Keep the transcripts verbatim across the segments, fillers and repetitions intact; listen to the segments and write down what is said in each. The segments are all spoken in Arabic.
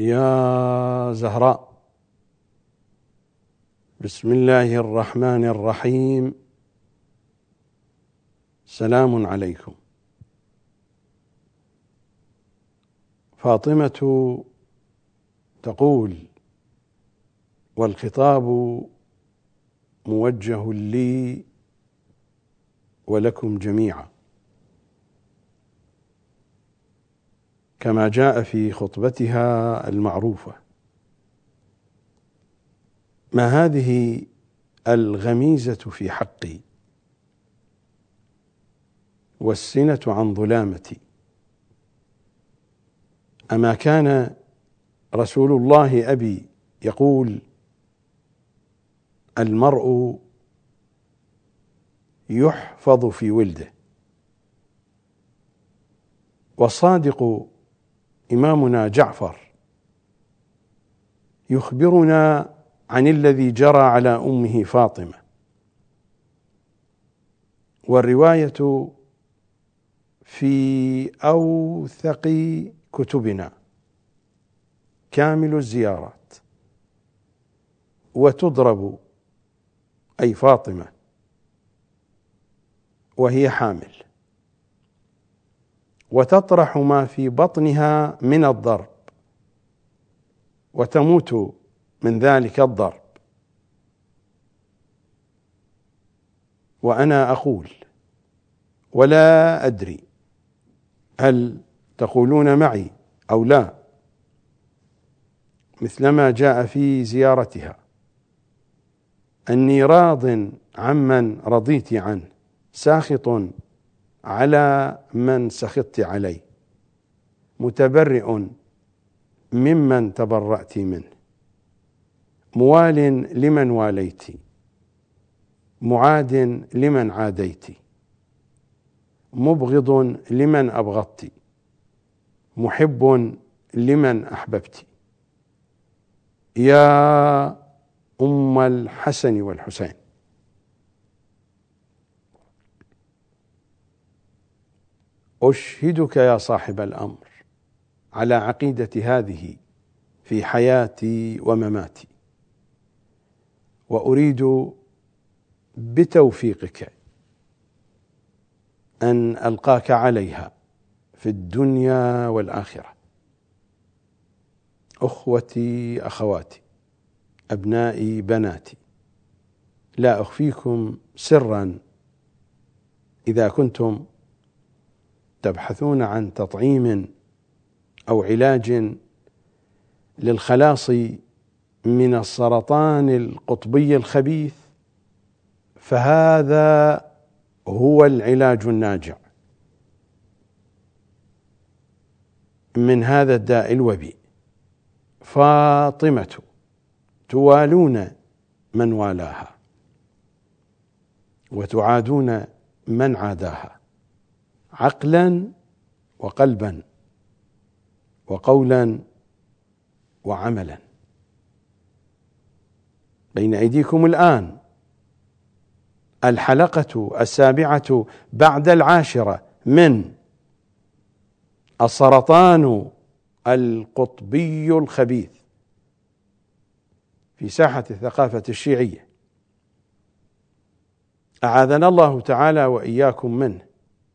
يا زهراء، بسم الله الرحمن الرحيم، سلام عليكم. فاطمة تقول: والخطاب موجه لي ولكم جميعا، كما جاء في خطبتها المعروفة: ما هذه الغميزة في حقي والسنة عن ظلامتي؟ أما كان رسول الله أبي يقول: المرء يحفظ في ولده. والصادق إمامنا جعفر يخبرنا عن الذي جرى على أمه فاطمة، والرواية في أوثق كتبنا كامل الزيارات، وتضرب أي فاطمة وهي حامل، وتطرح ما في بطنها من الضرب، وتموت من ذلك الضرب. وأنا أقول ولا أدري هل تقولون معي أو لا، مثلما جاء في زيارتها: أني راض عمن رضيت عنه، ساخط على من سخطت عليه، متبرئ ممن تبرأت منه، موال لمن واليت، معاد لمن عاديت، مبغض لمن أبغضت، محب لمن أحببت، يا أم الحسن والحسين. أشهدك يا صاحب الأمر على عقيدة هذه في حياتي ومماتي، وأريد بتوفيقك أن ألقاك عليها في الدنيا والآخرة. أخوتي أخواتي، أبنائي بناتي، لا أخفيكم سرا: إذا كنتم تبحثون عن تطعيم أو علاج للخلاص من السرطان القطبي الخبيث، فهذا هو العلاج الناجع من هذا الداء الوبي. فاطمة توالون من والاها، وتعادون من عاداها، عقلا وقلبا وقولا وعملا. بين أيديكم الآن الحلقة السابعة بعد العاشرة من السرطان القطبي الخبيث في ساحة الثقافة الشيعية، أعاذنا الله تعالى وإياكم منه،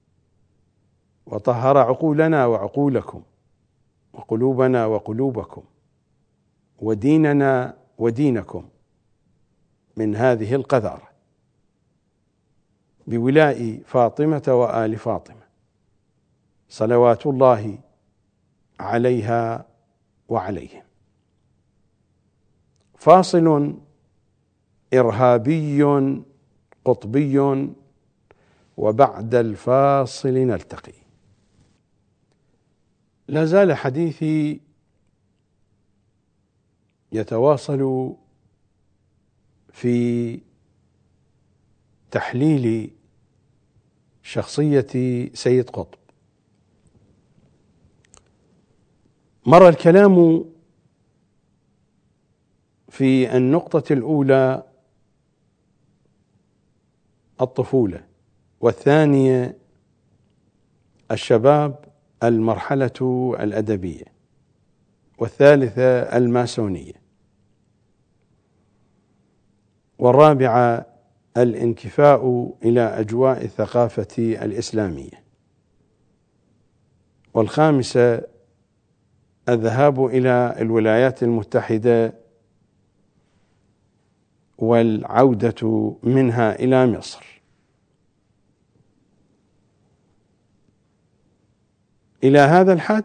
وطهر عقولنا وعقولكم، وقلوبنا وقلوبكم، وديننا ودينكم من هذه القذارة، بولاء فاطمة وآل فاطمة صلوات الله عليها وعليهم. فاصل إرهابي قطبي، وبعد الفاصل نلتقي. لا زال حديثي يتواصل في تحليل شخصية سيد قطب. مر الكلام في النقطة الأولى الطفولة، والثانية الشباب، المرحلة الأدبية، والثالثة الماسونية، والرابعة الانكفاء إلى أجواء الثقافة الإسلامية، والخامسة الذهاب إلى الولايات المتحدة والعودة منها إلى مصر. إلى هذا الحد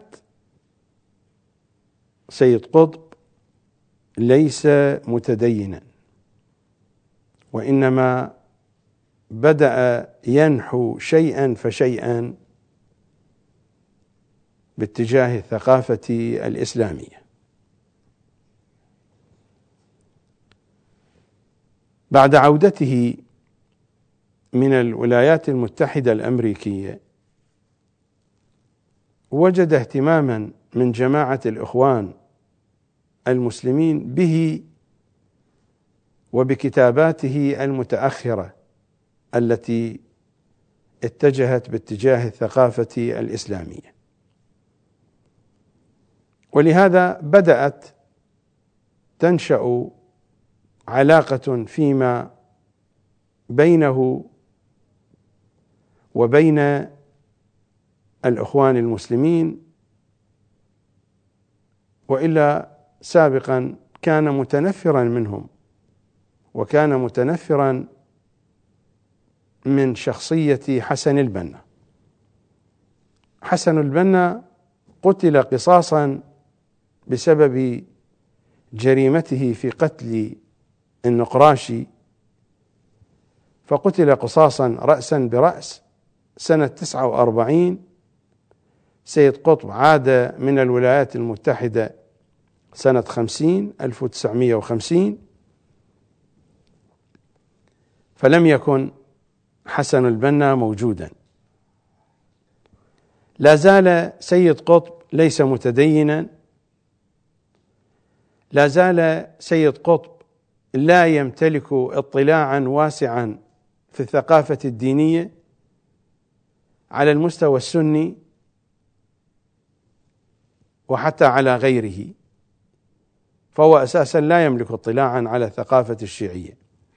سيد قطب ليس متدينا، وإنما بدأ ينحو شيئا فشيئا باتجاه الثقافة الإسلامية. بعد عودته من الولايات المتحدة الأمريكية وجد اهتماما من جماعة الإخوان المسلمين به وبكتاباته المتأخرة التي اتجهت باتجاه الثقافة الإسلامية، ولهذا بدأت تنشأ علاقة فيما بينه وبين الإخوان المسلمين، وإلا سابقا كان متنفرا منهم، وكان متنفرا من شخصية حسن البنا. حسن البنا قتل قصاصا بسبب جريمته في قتل النقراشي، فقتل قصاصا رأسا برأس سنة تسعة وأربعين. سيد قطب عاد من الولايات المتحدة سنة خمسين ألف وتسعمائة وخمسين، فلم يكن حسن البنا موجودا. لا زال سيد قطب ليس متدينا، لا زال سيد قطب لا يمتلك اطلاعا واسعا في الثقافة الدينية على المستوى السني وحتى على غيره، فهو أساسا لا يملك اطلاعا على الثقافة الشيعية.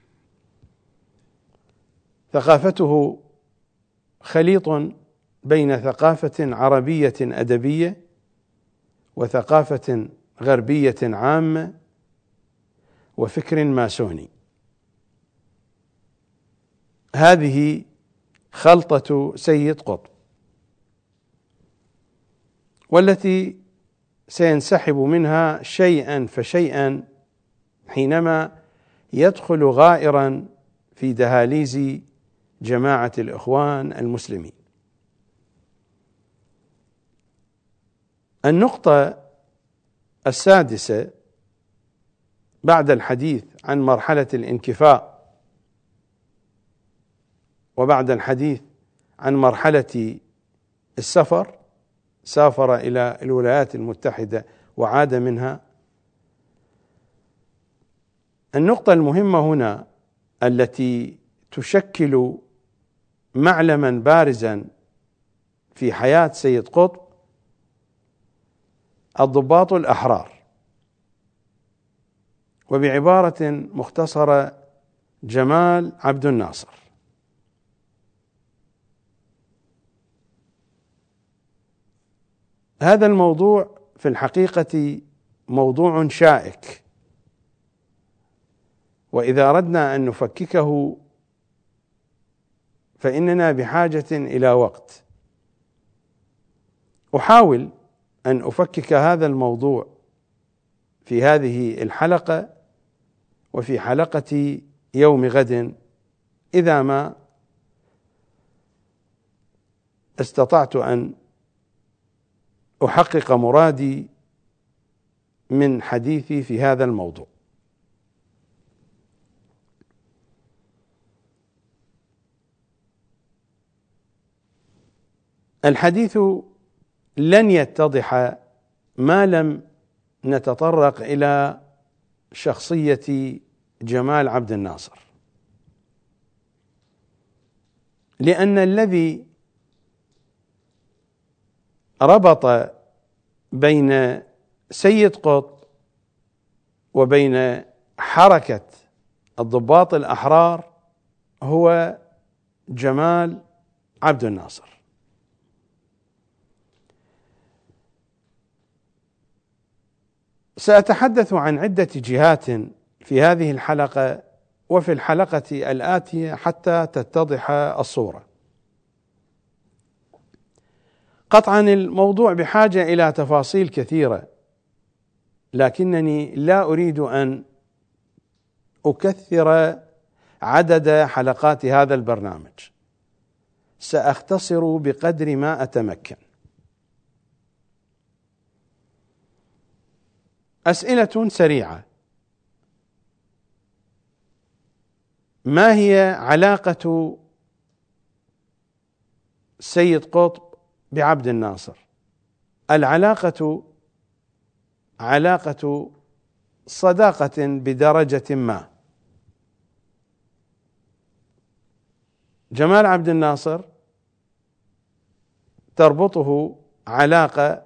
ثقافته خليط بين ثقافة عربية أدبية وثقافة غربية عامة وفكر ماسوني. هذه خلطة سيد قطب، والتي سينسحب منها شيئا فشيئا حينما يدخل غائرا في دهاليز جماعة الإخوان المسلمين. النقطة السادسة بعد الحديث عن مرحلة الانكفاء وبعد الحديث عن مرحلة السفر، سافر إلى الولايات المتحدة وعاد منها. النقطة المهمة هنا التي تشكل معلما بارزا في حياة سيد قطب الضباط الأحرار، وبعبارة مختصرة جمال عبد الناصر. هذا الموضوع في الحقيقة موضوع شائك، وإذا أردنا أن نفككه فإننا بحاجة إلى وقت. أحاول أن أفكك هذا الموضوع في هذه الحلقة وفي حلقة يوم غد إذا ما استطعت أن أحقق مرادي من حديثي في هذا الموضوع. الحديث لن يتضح ما لم نتطرق إلى شخصية جمال عبد الناصر، لأن الذي ربط بين سيد قطب وبين حركة الضباط الأحرار هو جمال عبد الناصر. سأتحدث عن عدة جهات في هذه الحلقة وفي الحلقة الآتية حتى تتضح الصورة. قطعا الموضوع بحاجة إلى تفاصيل كثيرة، لكنني لا أريد أن أكثر عدد حلقات هذا البرنامج، سأختصر بقدر ما أتمكن. أسئلة سريعة: ما هي علاقة سيد قطب بعبد الناصر؟ العلاقة علاقة صداقة بدرجة ما. جمال عبد الناصر تربطه علاقة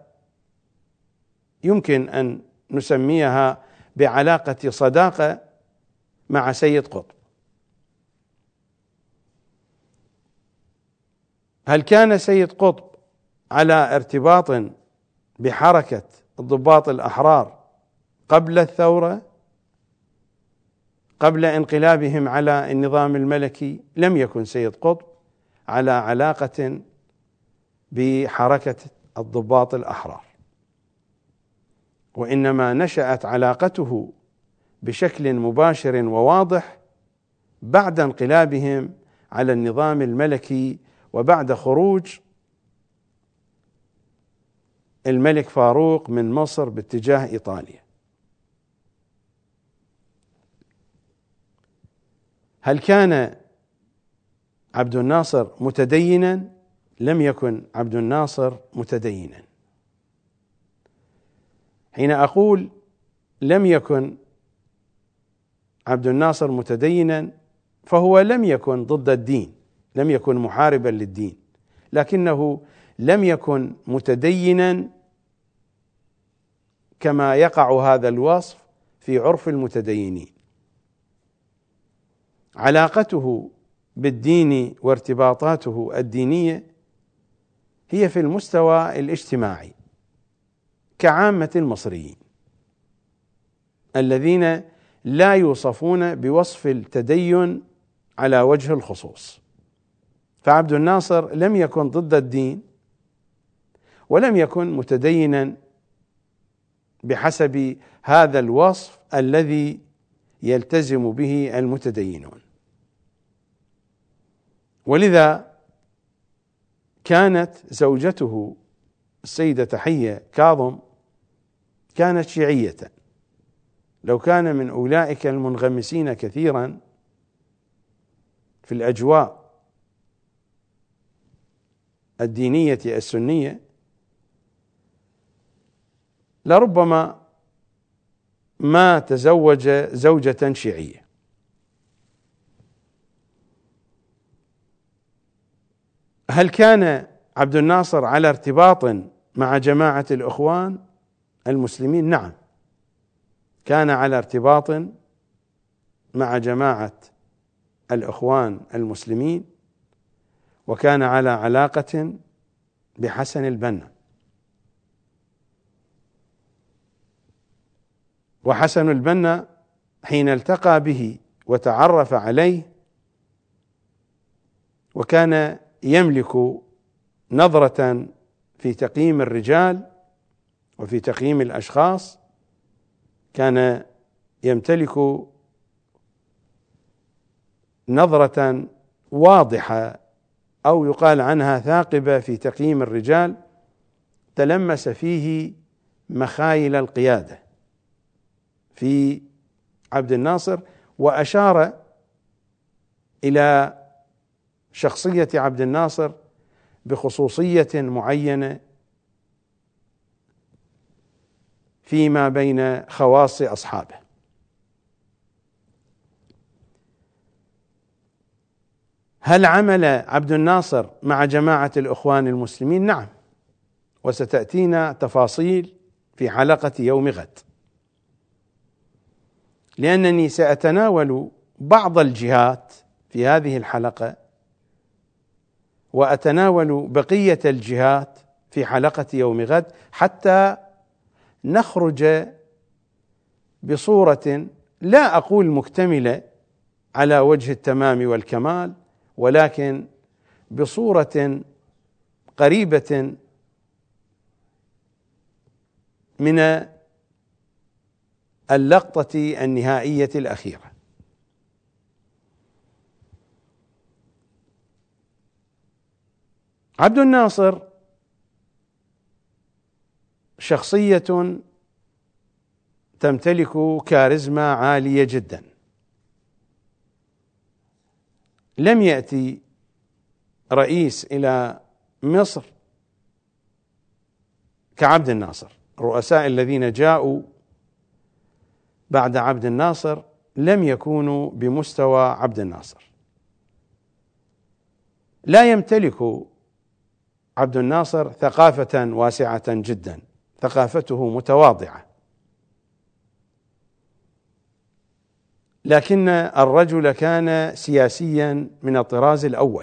يمكن أن نسميها بعلاقة صداقة مع سيد قطب. هل كان سيد قطب على ارتباط بحركة الضباط الأحرار قبل الثورة، قبل انقلابهم على النظام الملكي؟ لم يكن سيد قطب على علاقة بحركة الضباط الأحرار، وإنما نشأت علاقته بشكل مباشر وواضح بعد انقلابهم على النظام الملكي وبعد خروج الملك فاروق من مصر باتجاه إيطاليا. هل كان عبد الناصر متدينا؟ لم يكن عبد الناصر متدينا. حين أقول لم يكن عبد الناصر متدينا فهو لم يكن ضد الدين، لم يكن محاربا للدين، لكنه لم يكن متدينا كما يقع هذا الوصف في عرف المتدينين. علاقته بالدين وارتباطاته الدينية هي في المستوى الاجتماعي كعامة المصريين الذين لا يوصفون بوصف التدين على وجه الخصوص. فعبد الناصر لم يكن ضد الدين ولم يكن متدينا بحسب هذا الوصف الذي يلتزم به المتدينون، ولذا كانت زوجته السيدة تحية كاظم كانت شيعية. لو كان من أولئك المنغمسين كثيرا في الأجواء الدينية السنية لربما ما تزوج زوجة شيعية. هل كان عبد الناصر على ارتباط مع جماعة الإخوان المسلمين؟ نعم، كان على ارتباط مع جماعة الإخوان المسلمين، وكان على علاقة بحسن البنا. وحسن البنا حين التقى به وتعرف عليه وكان يملك نظرة في تقييم الرجال وفي تقييم الأشخاص، كان يمتلك نظرة واضحة أو يقال عنها ثاقبة في تقييم الرجال، تلمس فيه مخايل القيادة في عبد الناصر، وأشار إلى شخصية عبد الناصر بخصوصية معينة فيما بين خواص أصحابه. هل عمل عبد الناصر مع جماعة الإخوان المسلمين؟ نعم، وستأتينا تفاصيل في حلقة يوم غد، لأنني سأتناول بعض الجهات في هذه الحلقة، وأتناول بقية الجهات في حلقة يوم غد، حتى نخرج بصورة لا أقول مكتملة على وجه التمام والكمال، ولكن بصورة قريبة من اللقطة النهائية الأخيرة. عبد الناصر شخصية تمتلك كاريزما عالية جدا. لم يأتي رئيس إلى مصر كعبد الناصر. الرؤساء الذين جاءوا بعد عبد الناصر لم يكونوا بمستوى عبد الناصر. لا يمتلك عبد الناصر ثقافة واسعة جدا، ثقافته متواضعة، لكن الرجل كان سياسيا من الطراز الأول.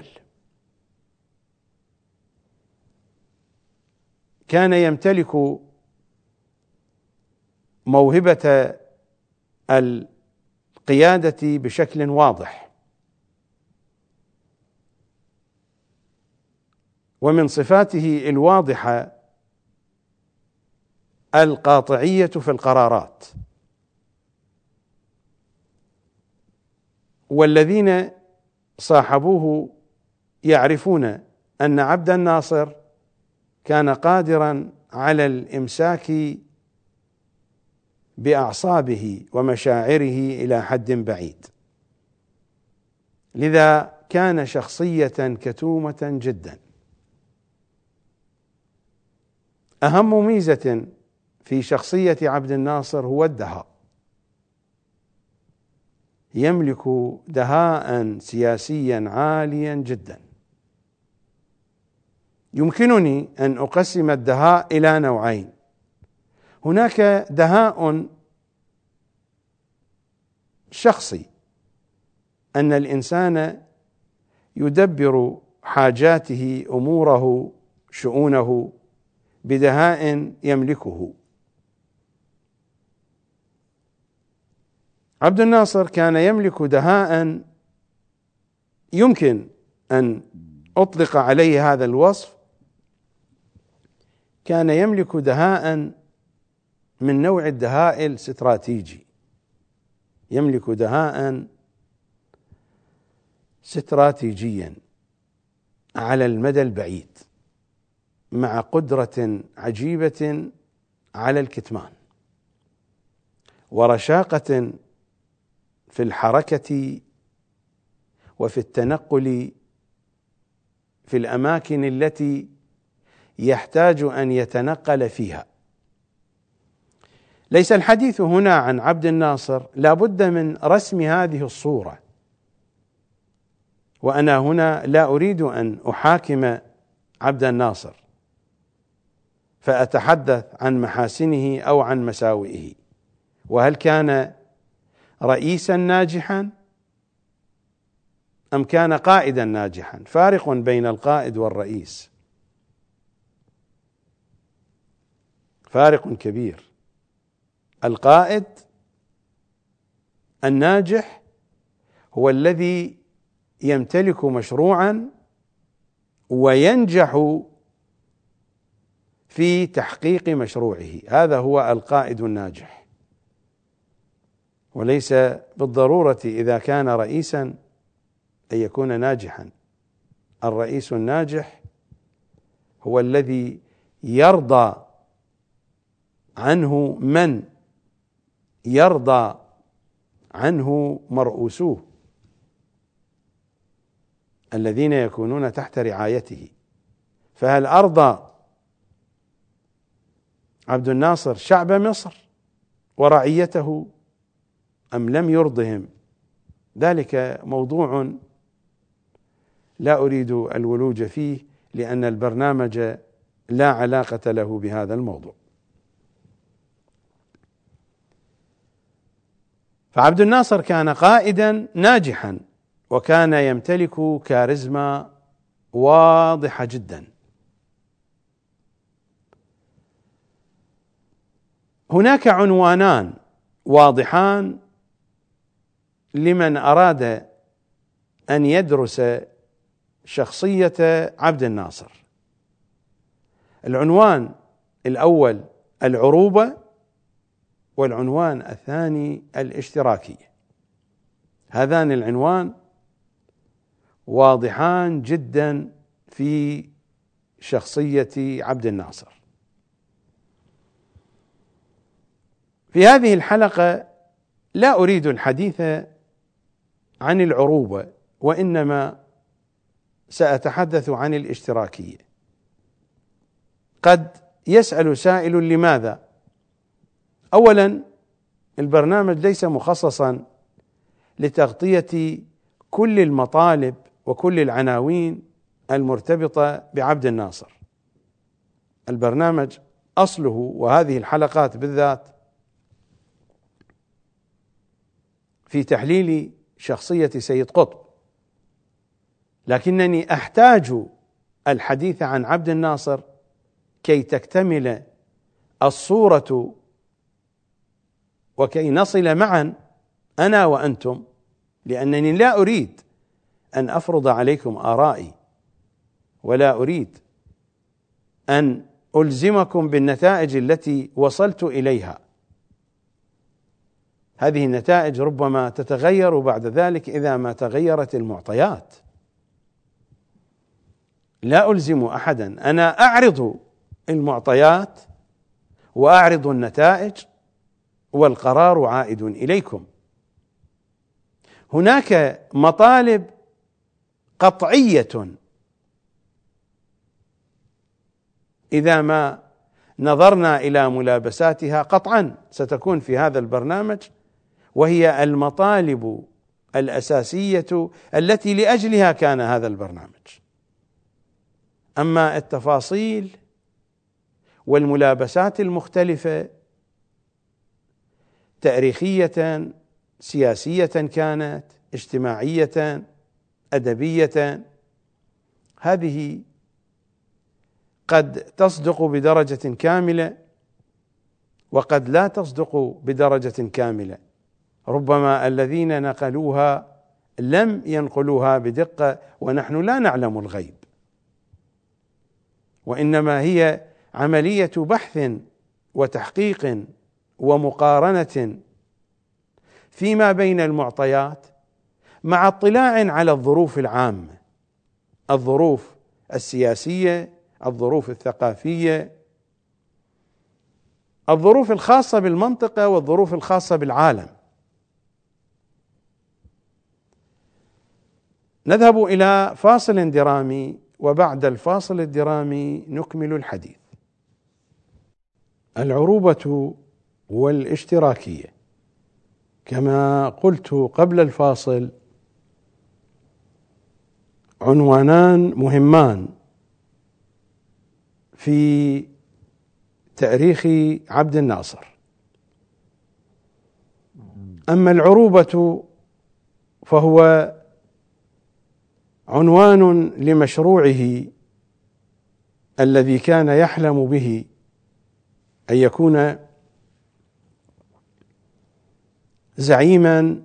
كان يمتلك موهبة القيادة بشكل واضح، ومن صفاته الواضحة القاطعية في القرارات، والذين صاحبوه يعرفون أن عبد الناصر كان قادرا على الإمساك بأعصابه ومشاعره إلى حد بعيد، لذا كان شخصية كتومة جدا. أهم ميزة في شخصية عبد الناصر هو الدهاء. يملك دهاء سياسيا عاليا جدا. يمكنني أن أقسم الدهاء إلى نوعين. هناك دهاء شخصي، أن الإنسان يدبر حاجاته، أموره، شؤونه بدهاء يملكه. عبد الناصر كان يملك دهاء يمكن أن أطلق عليه هذا الوصف. كان يملك دهاء من نوع الدهاء الاستراتيجي، يملك دهاء استراتيجيا على المدى البعيد، مع قدرة عجيبة على الكتمان، ورشاقة في الحركة وفي التنقل في الأماكن التي يحتاج أن يتنقل فيها. ليس الحديث هنا عن عبد الناصر، لا بد من رسم هذه الصورة، وأنا هنا لا أريد أن أحاكم عبد الناصر فأتحدث عن محاسنه أو عن مساوئه، وهل كان رئيسا ناجحا أم كان قائدا ناجحا. فارق بين القائد والرئيس، فارق كبير. القائد الناجح هو الذي يمتلك مشروعا وينجح في تحقيق مشروعه، هذا هو القائد الناجح. وليس بالضرورة إذا كان رئيسا أن يكون ناجحا. الرئيس الناجح هو الذي يرضى عنه من يرضى عنه مرؤوسوه، الذين يكونون تحت رعايته. فهل أرضى عبد الناصر شعب مصر ورعيته أم لم يرضهم؟ ذلك موضوع لا أريد الولوج فيه، لأن البرنامج لا علاقة له بهذا الموضوع. فعبد الناصر كان قائدا ناجحا، وكان يمتلك كاريزما واضحة جدا. هناك عنوانان واضحان لمن أراد أن يدرس شخصية عبد الناصر. العنوان الأول العروبة، والعنوان الثاني الاشتراكية. هذان العنوان واضحان جدا في شخصية عبد الناصر. في هذه الحلقة لا أريد الحديث عن العروبة، وإنما سأتحدث عن الاشتراكية. قد يسأل سائل لماذا؟ أولا، البرنامج ليس مخصصا لتغطية كل المطالب وكل العناوين المرتبطة بعبد الناصر. البرنامج أصله، وهذه الحلقات بالذات، في تحليل شخصية سيد قطب، لكنني أحتاج الحديث عن عبد الناصر كي تكتمل الصورة وكي نصل معا أنا وأنتم، لأنني لا أريد أن أفرض عليكم آرائي، ولا أريد أن ألزمكم بالنتائج التي وصلت إليها. هذه النتائج ربما تتغير بعد ذلك إذا ما تغيرت المعطيات. لا ألزم أحدا، أنا أعرض المعطيات وأعرض النتائج، والقرار عائد إليكم. هناك مطالب قطعية إذا ما نظرنا إلى ملابساتها قطعا ستكون في هذا البرنامج، وهي المطالب الأساسية التي لأجلها كان هذا البرنامج. أما التفاصيل والملابسات المختلفة تاريخية، سياسية، كانت اجتماعية، أدبية، هذه قد تصدق بدرجة كاملة وقد لا تصدق بدرجة كاملة. ربما الذين نقلوها لم ينقلوها بدقة، ونحن لا نعلم الغيب، وإنما هي عملية بحث وتحقيق ومقارنة فيما بين المعطيات، مع اطلاع على الظروف العامة، الظروف السياسية، الظروف الثقافية، الظروف الخاصة بالمنطقة، والظروف الخاصة بالعالم. نذهب إلى فاصل درامي، وبعد الفاصل الدرامي نكمل الحديث. العروبة والاشتراكية، كما قلت قبل الفاصل، عنوانان مهمان في تاريخ عبد الناصر. أما العروبة فهو عنوان لمشروعه الذي كان يحلم به أن يكون زعيما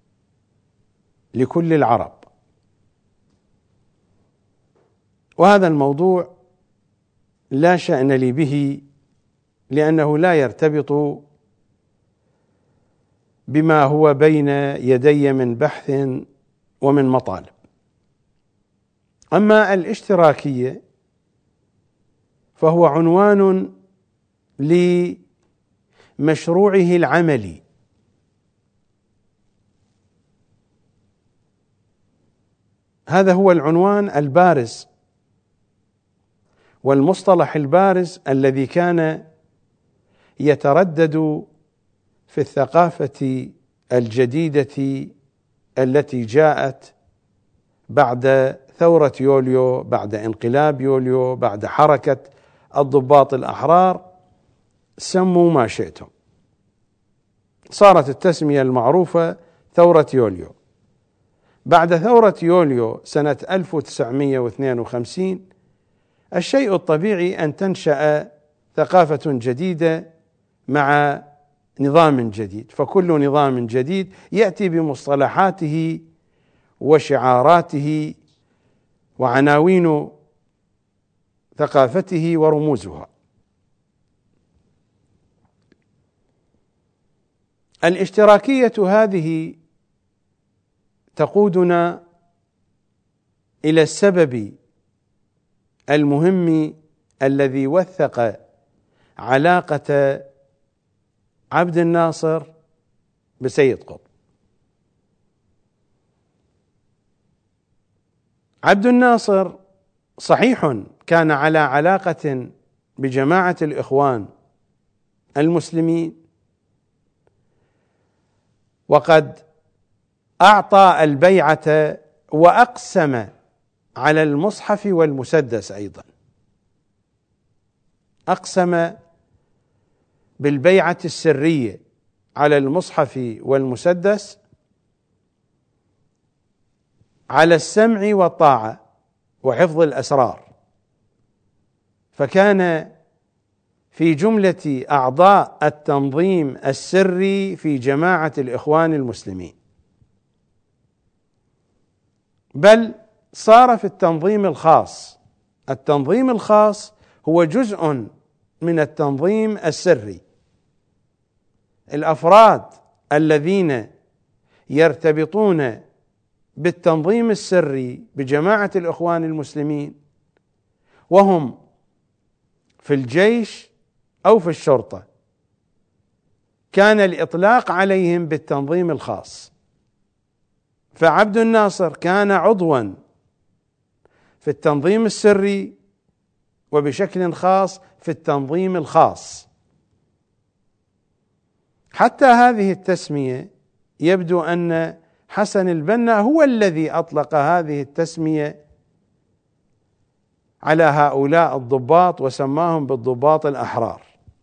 لكل العرب. وهذا الموضوع لا شأن لي به، لأنه لا يرتبط بما هو بين يدي من بحث ومن مطالب. أما الاشتراكية فهو عنوان لمشروعه العملي، هذا هو العنوان البارز والمصطلح البارز الذي كان يتردد في الثقافة الجديدة التي جاءت بعد ثورة يوليو، بعد انقلاب يوليو، بعد حركة الضباط الأحرار، سموا ما شئتم. صارت التسمية المعروفة ثورة يوليو. بعد ثورة يوليو سنة ألف وتسعمئة واثنين وخمسين الشيء الطبيعي أن تنشأ ثقافة جديدة مع نظام جديد، فكل نظام جديد يأتي بمصطلحاته وشعاراته وعناوين ثقافته ورموزها. الاشتراكية هذه تقودنا إلى السبب المهم الذي وثق علاقة عبد الناصر بسيد قطب. عبد الناصر صحيح كان على علاقة بجماعة الإخوان المسلمين، وقد أعطى البيعة وأقسم على المصحف والمسدس، أيضا أقسم بالبيعة السرية على المصحف والمسدس على السمع والطاعة وحفظ الأسرار، فكان في جملة أعضاء التنظيم السري في جماعة الإخوان المسلمين، بل صار في التنظيم الخاص. التنظيم الخاص هو جزء من التنظيم السري. الأفراد الذين يرتبطون بالتنظيم السري بجماعة الإخوان المسلمين وهم في الجيش أو في الشرطة كان الإطلاق عليهم بالتنظيم الخاص، فعبد الناصر كان عضوا في التنظيم السري وبشكل خاص في التنظيم الخاص. حتى هذه التسمية يبدو أن حسن البنا هو الذي أطلق هذه التسمية على هؤلاء الضباط وسماهم بالضباط الأحرار.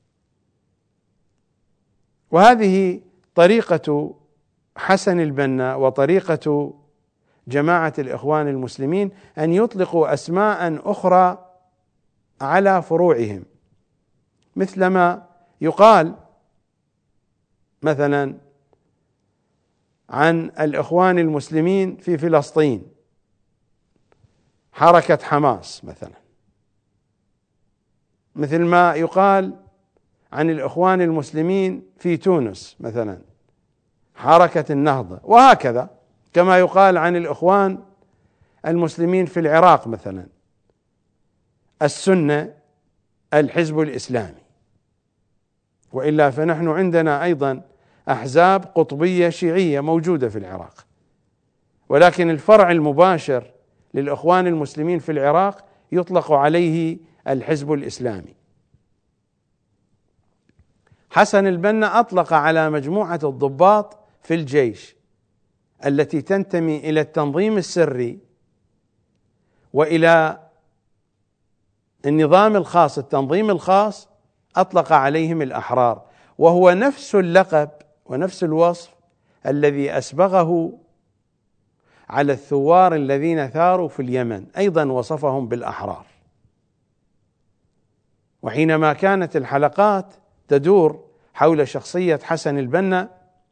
وهذه طريقة حسن البنا وطريقة جماعة الإخوان المسلمين أن يطلقوا أسماء أخرى على فروعهم، مثلما يقال مثلا عن الإخوان المسلمين في فلسطين حركة حماس مثلا، مثل ما يقال عن الإخوان المسلمين في تونس مثلا حركة النهضة، وهكذا كما يقال عن الإخوان المسلمين في العراق مثلا السنة الحزب الإسلامي. وإلا فنحن عندنا أيضا أحزاب قطبية شيعية موجودة في العراق، ولكن الفرع المباشر للإخوان المسلمين في العراق يطلق عليه الحزب الإسلامي. حسن البنا أطلق على مجموعة الضباط في الجيش التي تنتمي إلى التنظيم السري وإلى النظام الخاص التنظيم الخاص، أطلق عليهم الأحرار، وهو نفس اللقب ونفس الوصف الذي أسبغه على الثوار الذين ثاروا في اليمن، أيضا وصفهم بالأحرار. وحينما كانت الحلقات تدور حول شخصية حسن البنا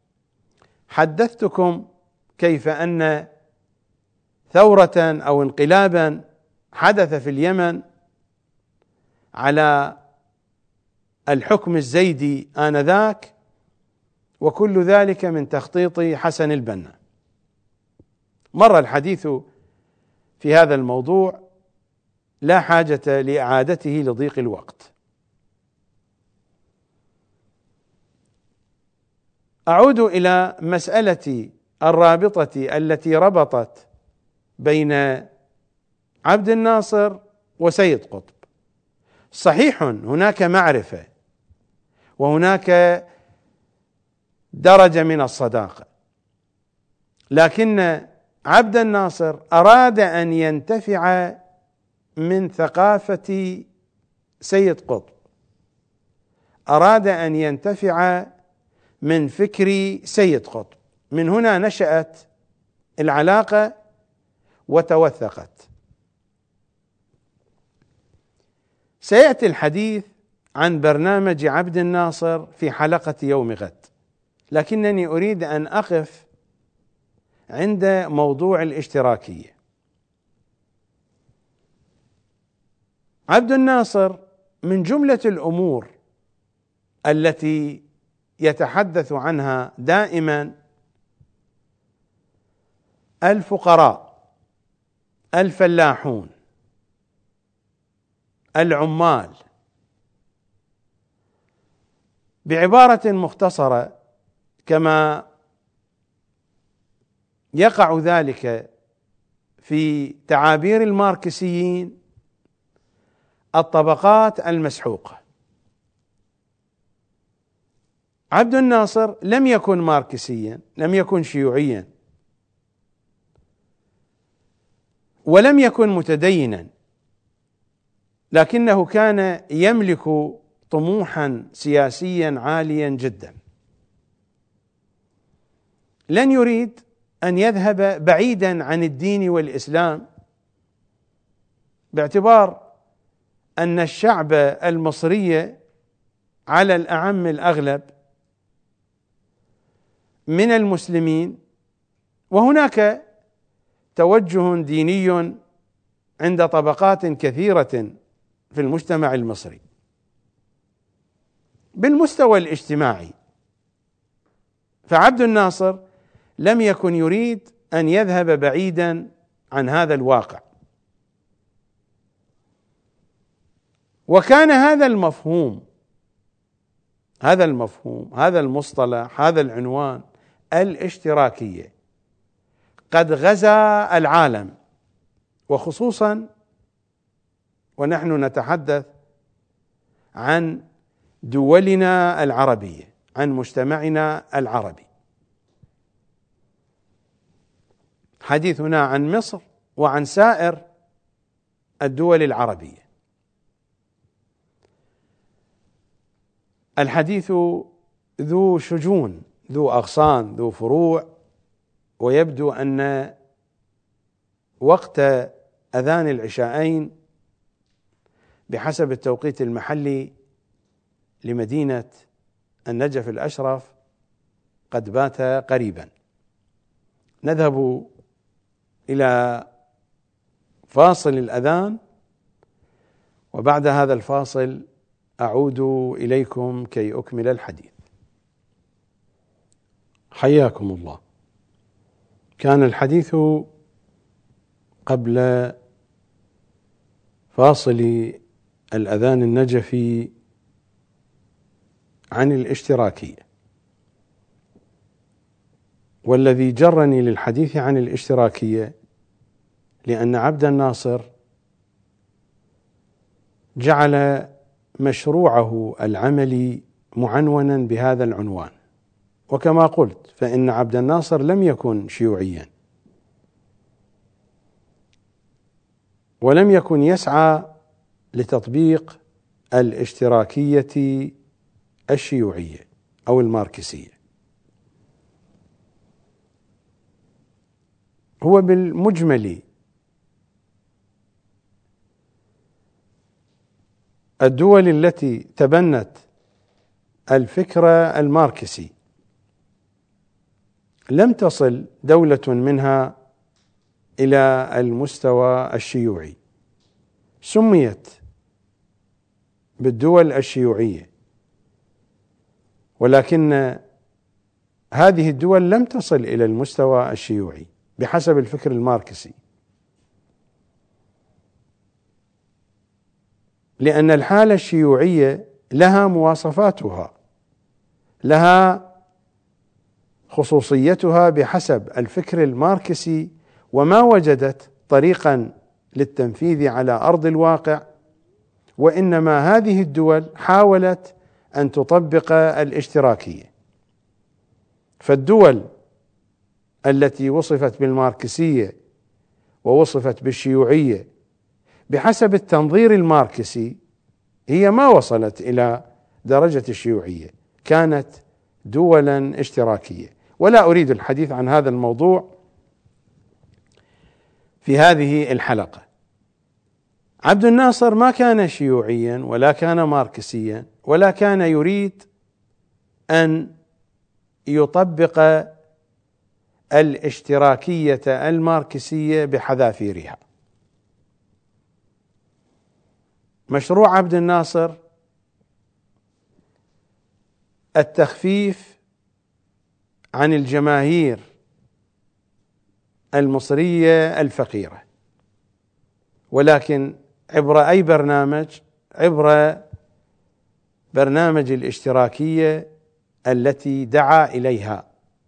حدثتكم كيف أن ثورة أو انقلابا حدث في اليمن على الحكم الزيدي آنذاك، وكل ذلك من تخطيط حسن البنا. مر الحديث في هذا الموضوع، لا حاجة لإعادته لضيق الوقت. أعود إلى مسألة الرابطة التي ربطت بين عبد الناصر وسيد قطب. صحيح هناك معرفة وهناك درجة من الصداقة، لكن عبد الناصر أراد أن ينتفع من ثقافة سيد قطب، أراد أن ينتفع من فكر سيد قطب. من هنا نشأت العلاقة وتوثقت. سيأتي الحديث عن برنامج عبد الناصر في حلقة يوم غد، لكنني أريد أن أقف عند موضوع الاشتراكية. عبد الناصر من جملة الأمور التي يتحدث عنها دائما الفقراء، الفلاحون، العمال، بعبارة مختصرة كما يقع ذلك في تعابير الماركسيين الطبقات المسحوقة. عبد الناصر لم يكن ماركسيا، لم يكن شيوعيا، ولم يكن متدينا، لكنه كان يملك طموحا سياسيا عاليا جدا. لن يريد أن يذهب بعيدا عن الدين والإسلام، باعتبار أن الشعب المصري على الأعم الأغلب من المسلمين، وهناك توجه ديني عند طبقات كثيرة في المجتمع المصري. بالمستوى الاجتماعي فعبد الناصر لم يكن يريد أن يذهب بعيدا عن هذا الواقع، وكان هذا المفهوم هذا المفهوم هذا المصطلح، هذا العنوان الاشتراكية قد غزا العالم، وخصوصا ونحن نتحدث عن دولنا العربية، عن مجتمعنا العربي. حديثنا عن مصر وعن سائر الدول العربية. الحديث ذو شجون، ذو أغصان، ذو فروع، ويبدو أن وقت أذان العشاءين بحسب التوقيت المحلي لمدينة النجف الأشرف قد بات قريبا. نذهب إلى فاصل الأذان، وبعد هذا الفاصل أعود إليكم كي أكمل الحديث. حياكم الله. كان الحديث قبل فاصل الأذان النجفي عن الاشتراكية، والذي جرني للحديث عن الاشتراكية لأن عبد الناصر جعل مشروعه العملي معنونا بهذا العنوان. وكما قلت فإن عبد الناصر لم يكن شيوعيا، ولم يكن يسعى لتطبيق الاشتراكية الشيوعية أو الماركسية. هو بالمجمل الدول التي تبنت الفكر الماركسي لم تصل دولة منها إلى المستوى الشيوعي، سميت بالدول الشيوعية، ولكن هذه الدول لم تصل إلى المستوى الشيوعي بحسب الفكر الماركسي، لأن الحالة الشيوعية لها مواصفاتها، لها خصوصيتها بحسب الفكر الماركسي، وما وجدت طريقا للتنفيذ على أرض الواقع، وإنما هذه الدول حاولت أن تطبق الاشتراكية. فالدول التي وصفت بالماركسية ووصفت بالشيوعية بحسب التنظير الماركسي هي ما وصلت إلى درجة الشيوعية، كانت دولا اشتراكية، ولا أريد الحديث عن هذا الموضوع في هذه الحلقة. عبد الناصر ما كان شيوعيا ولا كان ماركسيا ولا كان يريد أن يطبق الاشتراكية الماركسية بحذافيرها. مشروع عبد الناصر التخفيف عن الجماهير المصرية الفقيرة، ولكن عبر أي برنامج؟ عبر برنامج الاشتراكية التي دعا إليها،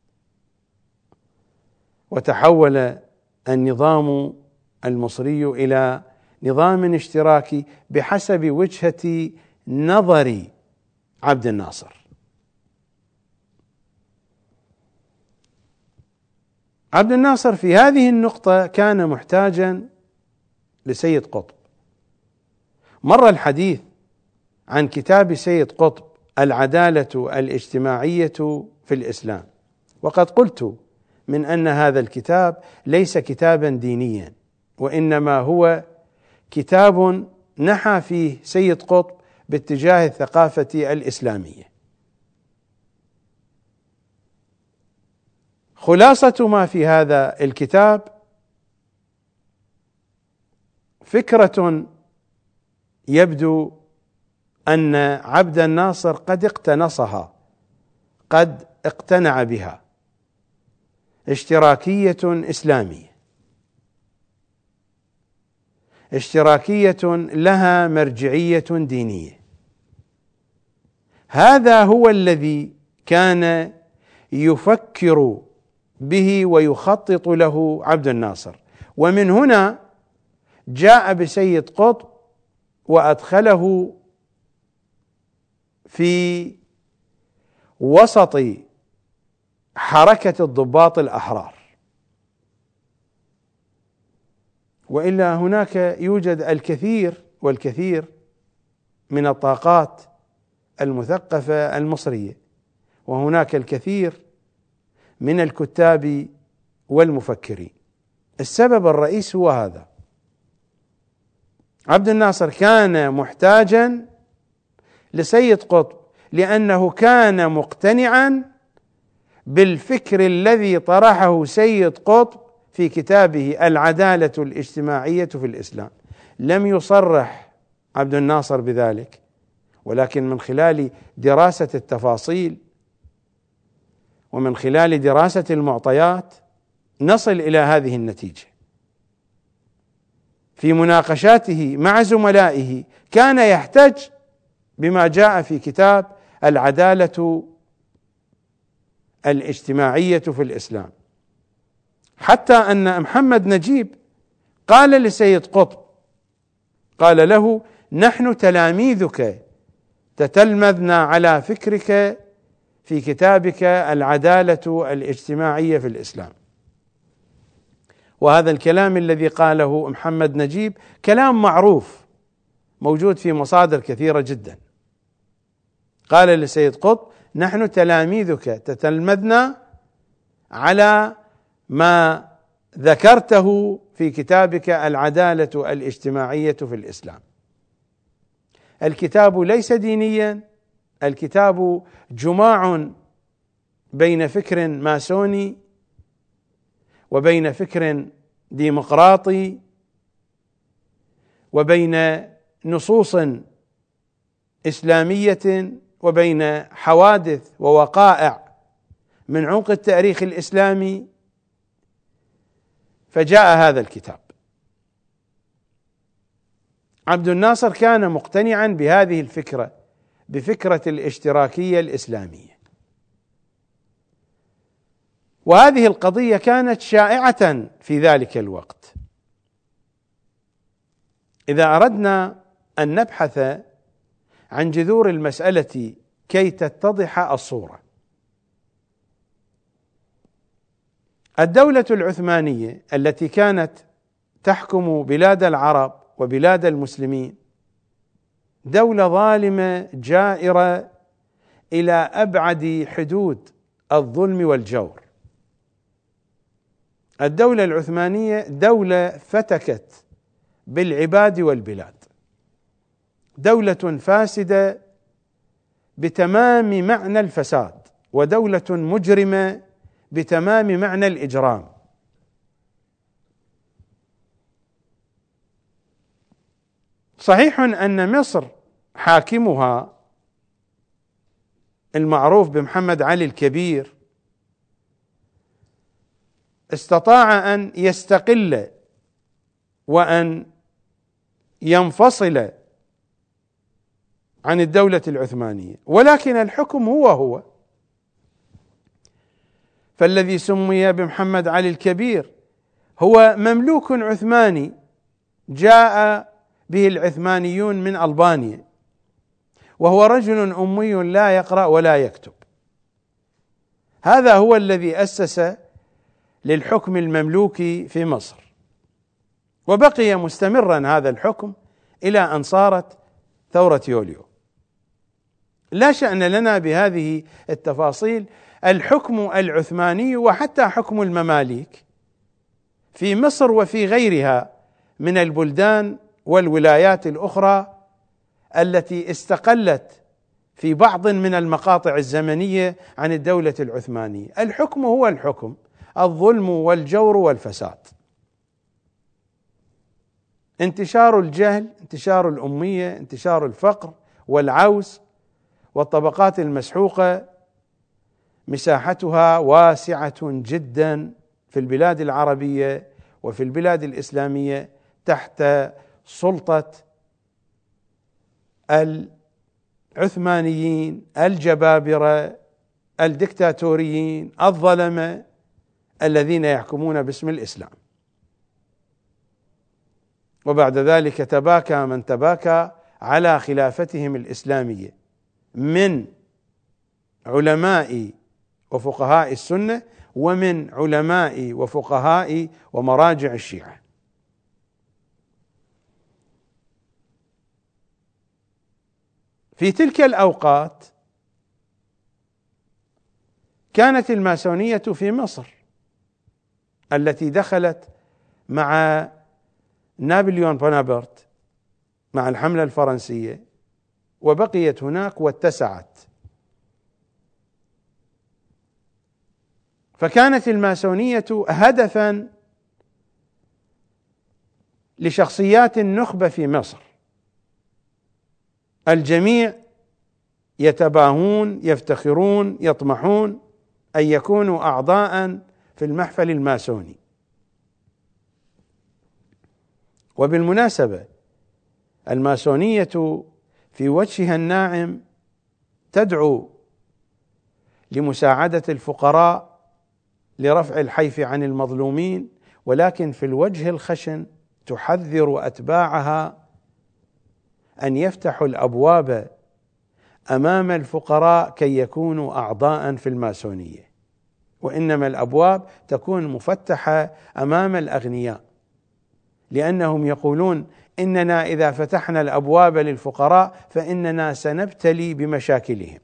وتحول النظام المصري إلى نظام اشتراكي بحسب وجهة نظر عبد الناصر. عبد الناصر في هذه النقطة كان محتاجا لسيد قطب. مر الحديث عن كتاب سيد قطب العدالة الاجتماعية في الإسلام، وقد قلت من أن هذا الكتاب ليس كتابا دينيا، وإنما هو كتاب نحى فيه سيد قطب باتجاه الثقافة الإسلامية. خلاصة ما في هذا الكتاب فكرة يبدو أن عبد الناصر قد اقتنصها، قد اقتنع بها، اشتراكية إسلامية، اشتراكية لها مرجعية دينية. هذا هو الذي كان يفكر به ويخطط له عبد الناصر، ومن هنا جاء بسيد قطب وأدخله في وسط حركة الضباط الأحرار. وإلا هناك يوجد الكثير والكثير من الطاقات المثقفة المصرية، وهناك الكثير من الكتاب والمفكرين. السبب الرئيس هو هذا: عبد الناصر كان محتاجا لسيد قطب لأنه كان مقتنعا بالفكر الذي طرحه سيد قطب في كتابه العدالة الاجتماعية في الإسلام. لم يصرح عبد الناصر بذلك، ولكن من خلال دراسة التفاصيل ومن خلال دراسة المعطيات نصل إلى هذه النتيجة. في مناقشاته مع زملائه كان يحتج بما جاء في كتاب العدالة الاجتماعية في الإسلام، حتى أن محمد نجيب قال لسيد قطب، قال له: نحن تلاميذك تتلمذنا على فكرك في كتابك العدالة الاجتماعية في الإسلام. وهذا الكلام الذي قاله محمد نجيب كلام معروف موجود في مصادر كثيرة جدا. قال لسيد قطب: نحن تلاميذك تتلمذنا على ما ذكرته في كتابك العدالة الاجتماعية في الإسلام. الكتاب ليس دينيا، الكتاب جماع بين فكر ماسوني وبين فكر ديمقراطي وبين نصوص إسلامية وبين حوادث ووقائع من عمق التاريخ الإسلامي، فجاء هذا الكتاب. عبد الناصر كان مقتنعا بهذه الفكرة، بفكرة الاشتراكية الإسلامية، وهذه القضية كانت شائعة في ذلك الوقت. إذا أردنا أن نبحث عن جذور المسألة كي تتضح الصورة، الدولة العثمانية التي كانت تحكم بلاد العرب وبلاد المسلمين دولة ظالمة جائرة إلى أبعد حدود الظلم والجور. الدولة العثمانية دولة فتكت بالعباد والبلاد، دولة فاسدة بتمام معنى الفساد، ودولة مجرمة بتمام معنى الإجرام. صحيح أن مصر حاكمها المعروف بمحمد علي الكبير استطاع أن يستقل وأن ينفصل عن الدولة العثمانية، ولكن الحكم هو هو. فالذي سمي بمحمد علي الكبير هو مملوك عثماني جاء به العثمانيون من ألبانيا، وهو رجل أمي لا يقرأ ولا يكتب. هذا هو الذي أسس للحكم المملوكي في مصر، وبقي مستمرا هذا الحكم إلى أن صارت ثورة يوليو. لا شأن لنا بهذه التفاصيل. الحكم العثماني وحتى حكم المماليك في مصر وفي غيرها من البلدان والولايات الأخرى التي استقلت في بعض من المقاطع الزمنية عن الدولة العثمانية، الحكم هو الحكم، الظلم والجور والفساد، انتشار الجهل، انتشار الأمية، انتشار الفقر والعوز، والطبقات المسحوقة مساحتها واسعة جدا في البلاد العربية وفي البلاد الإسلامية تحت سلطة العثمانيين الجبابرة الدكتاتوريين الظلمة الذين يحكمون باسم الإسلام. وبعد ذلك تباكى من تباكى على خلافتهم الإسلامية من علماء وفقهاء السنة ومن علماء وفقهاء ومراجع الشيعة. في تلك الأوقات كانت الماسونية في مصر التي دخلت مع نابليون بونابرت مع الحملة الفرنسية وبقيت هناك واتسعت. فكانت الماسونية هدفا لشخصيات النخبة في مصر، الجميع يتباهون يفتخرون يطمحون أن يكونوا أعضاء في المحفل الماسوني. وبالمناسبة الماسونية في وجهها الناعم تدعو لمساعدة الفقراء لرفع الحيف عن المظلومين، ولكن في الوجه الخشن تحذر أتباعها أن يفتحوا الأبواب أمام الفقراء كي يكونوا أعضاء في الماسونية، وإنما الأبواب تكون مفتحة أمام الأغنياء، لأنهم يقولون إننا إذا فتحنا الأبواب للفقراء فإننا سنبتلي بمشاكلهم.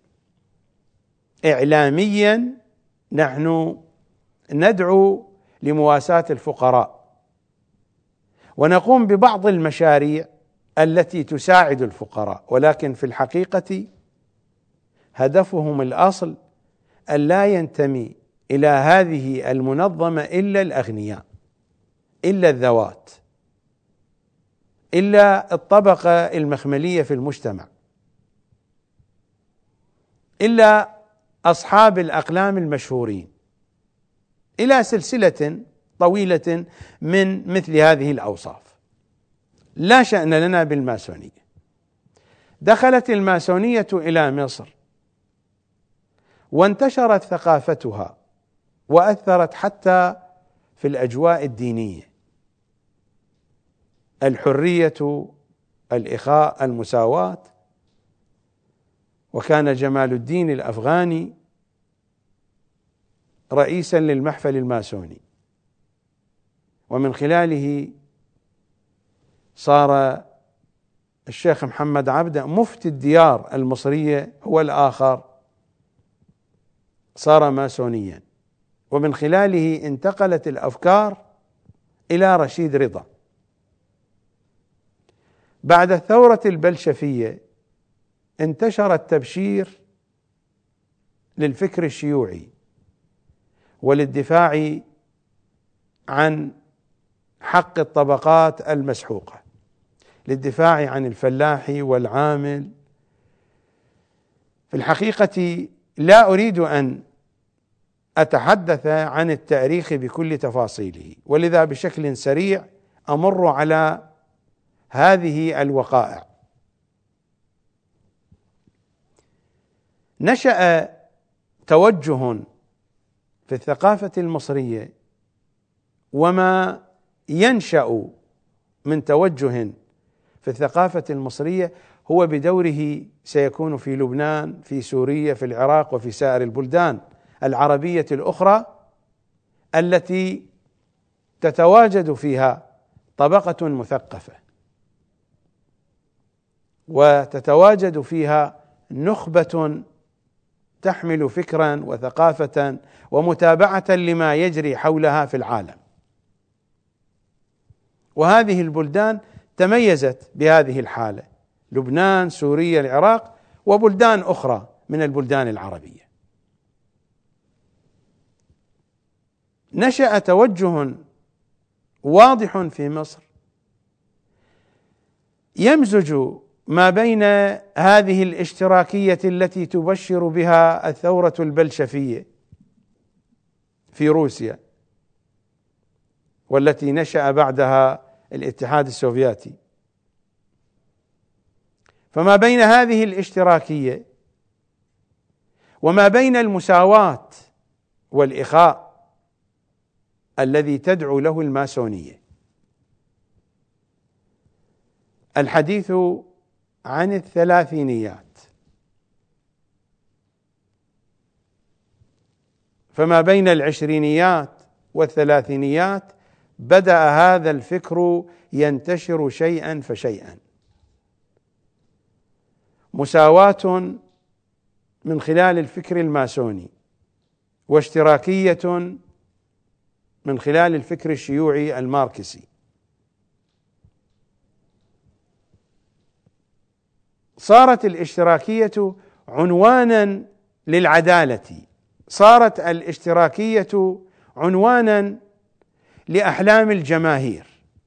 إعلاميا نحن ندعو لمواساة الفقراء ونقوم ببعض المشاريع التي تساعد الفقراء، ولكن في الحقيقة هدفهم الأصل أن لا ينتمي إلى هذه المنظمة إلا الأغنياء، إلا الذوات، إلا الطبقة المخملية في المجتمع، إلا أصحاب الأقلام المشهورين، إلى سلسلة طويلة من مثل هذه الأوصاف. لا شأن لنا بالماسونية. دخلت الماسونية إلى مصر وانتشرت ثقافتها وأثرت حتى في الأجواء الدينية، الحرية، الإخاء، المساواة. وكان جمال الدين الأفغاني رئيسا للمحفل الماسوني، ومن خلاله صار الشيخ محمد عبده مفتي الديار المصرية هو الآخر صار ماسونيا، ومن خلاله انتقلت الأفكار إلى رشيد رضا. بعد الثورة البلشفية انتشر التبشير للفكر الشيوعي وللدفاع عن حق الطبقات المسحوقة، للدفاع عن الفلاح والعامل. في الحقيقة لا أريد أن أتحدث عن التاريخ بكل تفاصيله، ولذا بشكل سريع أمر على هذه الوقائع. نشأ توجه في الثقافة المصرية، وما ينشأ من توجه في الثقافة المصرية هو بدوره سيكون في لبنان، في سوريا، في العراق، وفي سائر البلدان العربية الأخرى التي تتواجد فيها طبقة مثقفة وتتواجد فيها نخبة تحمل فكرا وثقافة ومتابعة لما يجري حولها في العالم. وهذه البلدان تميزت بهذه الحالة: لبنان، سوريا، العراق، وبلدان أخرى من البلدان العربية. نشأ توجه واضح في مصر يمزج ما بين هذه الاشتراكية التي تبشر بها الثورة البلشفية في روسيا، والتي نشأ بعدها الاتحاد السوفيتي، فما بين هذه الاشتراكية وما بين المساواة والإخاء الذي تدعو له الماسونية. الحديث عن الثلاثينيات، فما بين العشرينيات والثلاثينيات بدأ هذا الفكر ينتشر شيئا فشيئا. مساواة من خلال الفكر الماسوني، واشتراكية من خلال الفكر الشيوعي الماركسي. صارت الاشتراكية عنوانا للعدالة، صارت الاشتراكية عنوانا لأحلام الجماهير،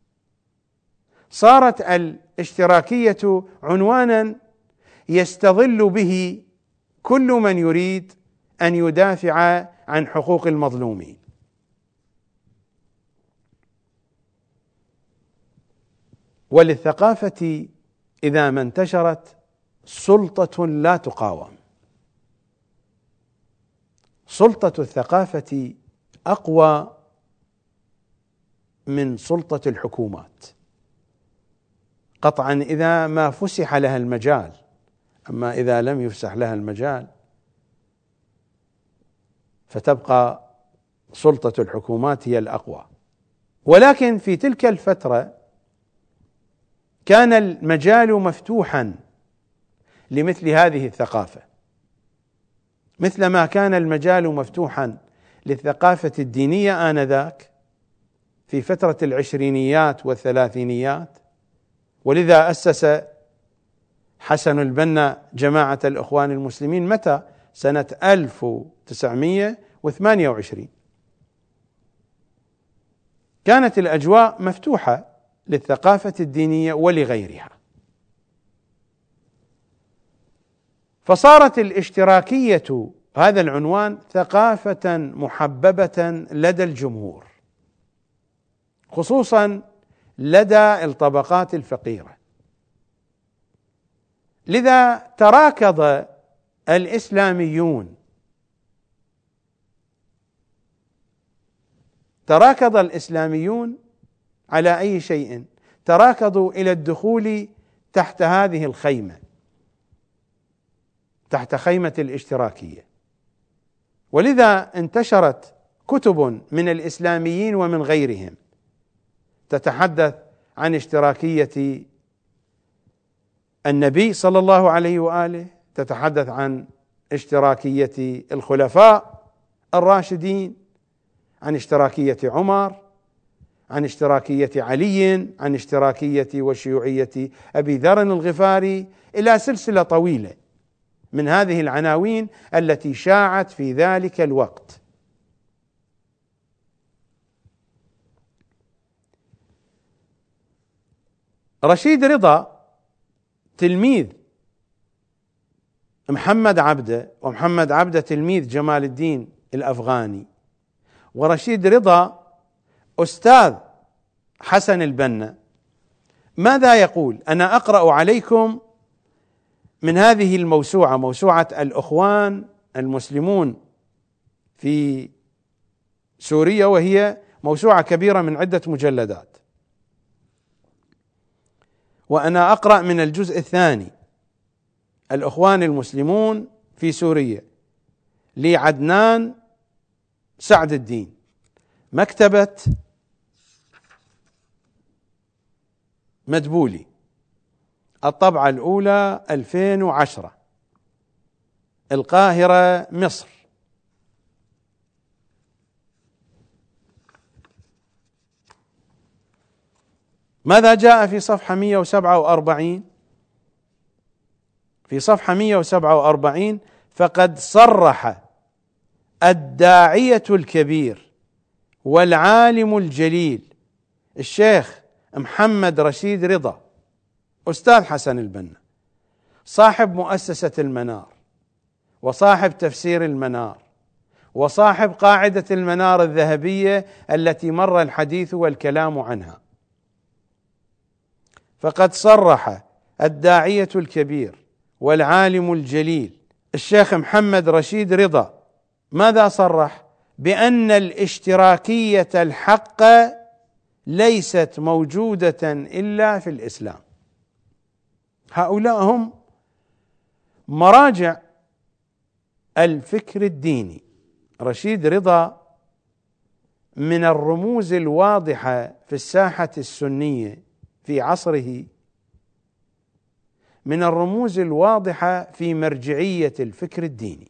صارت الاشتراكية عنوانا يستظل به كل من يريد أن يدافع عن حقوق المظلومين. وللثقافة إذا ما انتشرت سلطة لا تقاوم. سلطة الثقافة أقوى من سلطة الحكومات قطعا إذا ما فسح لها المجال، أما إذا لم يفسح لها المجال فتبقى سلطة الحكومات هي الأقوى. ولكن في تلك الفترة كان المجال مفتوحا لمثل هذه الثقافة، مثلما كان المجال مفتوحا للثقافة الدينية آنذاك في فترة العشرينيات والثلاثينيات. ولذا أسس حسن البنا جماعة الإخوان المسلمين متى؟ سنة ألف وتسعمائة وثمانية وعشرين. كانت الأجواء مفتوحة للثقافة الدينية ولغيرها، فصارت الاشتراكية هذا العنوان ثقافة محببة لدى الجمهور، خصوصا لدى الطبقات الفقيرة. لذا تراكض الإسلاميون تراكض الإسلاميون على أي شيء؟ تراكضوا إلى الدخول تحت هذه الخيمة، تحت خيمة الاشتراكية. ولذا انتشرت كتب من الإسلاميين ومن غيرهم تتحدث عن اشتراكية النبي صلى الله عليه وآله، تتحدث عن اشتراكية الخلفاء، الراشدين، عن اشتراكية عمر، عن اشتراكية علي، عن اشتراكية وشيوعية أبي ذر الغفاري، إلى سلسلة طويلة من هذه العناوين التي شاعت في ذلك الوقت. رشيد رضا تلميذ محمد عبده، ومحمد عبده تلميذ جمال الدين الأفغاني، ورشيد رضا أستاذ حسن البنا. ماذا يقول؟ أنا أقرأ عليكم من هذه الموسوعة، موسوعة الأخوان المسلمون في سوريا، وهي موسوعة كبيرة من عدة مجلدات، وأنا أقرأ من الجزء الثاني، الأخوان المسلمون في سوريا، لعدنان سعد الدين، مكتبة مدبولي، الطبعة الأولى ألفين وعشرة، القاهرة مصر. ماذا جاء في صفحة مئة وسبعة وأربعين؟ في صفحة مئة وسبعة وأربعين: فقد صرح الداعية الكبير والعالم الجليل الشيخ محمد رشيد رضا، أستاذ حسن البنا، صاحب مؤسسة المنار، وصاحب تفسير المنار، وصاحب قاعدة المنار الذهبية التي مر الحديث والكلام عنها. فقد صرح الداعية الكبير والعالم الجليل الشيخ محمد رشيد رضا، ماذا صرح؟ بأن الاشتراكية الحق ليست موجودة إلا في الإسلام. هؤلاء هم مراجع الفكر الديني. رشيد رضا من الرموز الواضحة في الساحة السنية في عصره، من الرموز الواضحة في مرجعية الفكر الديني.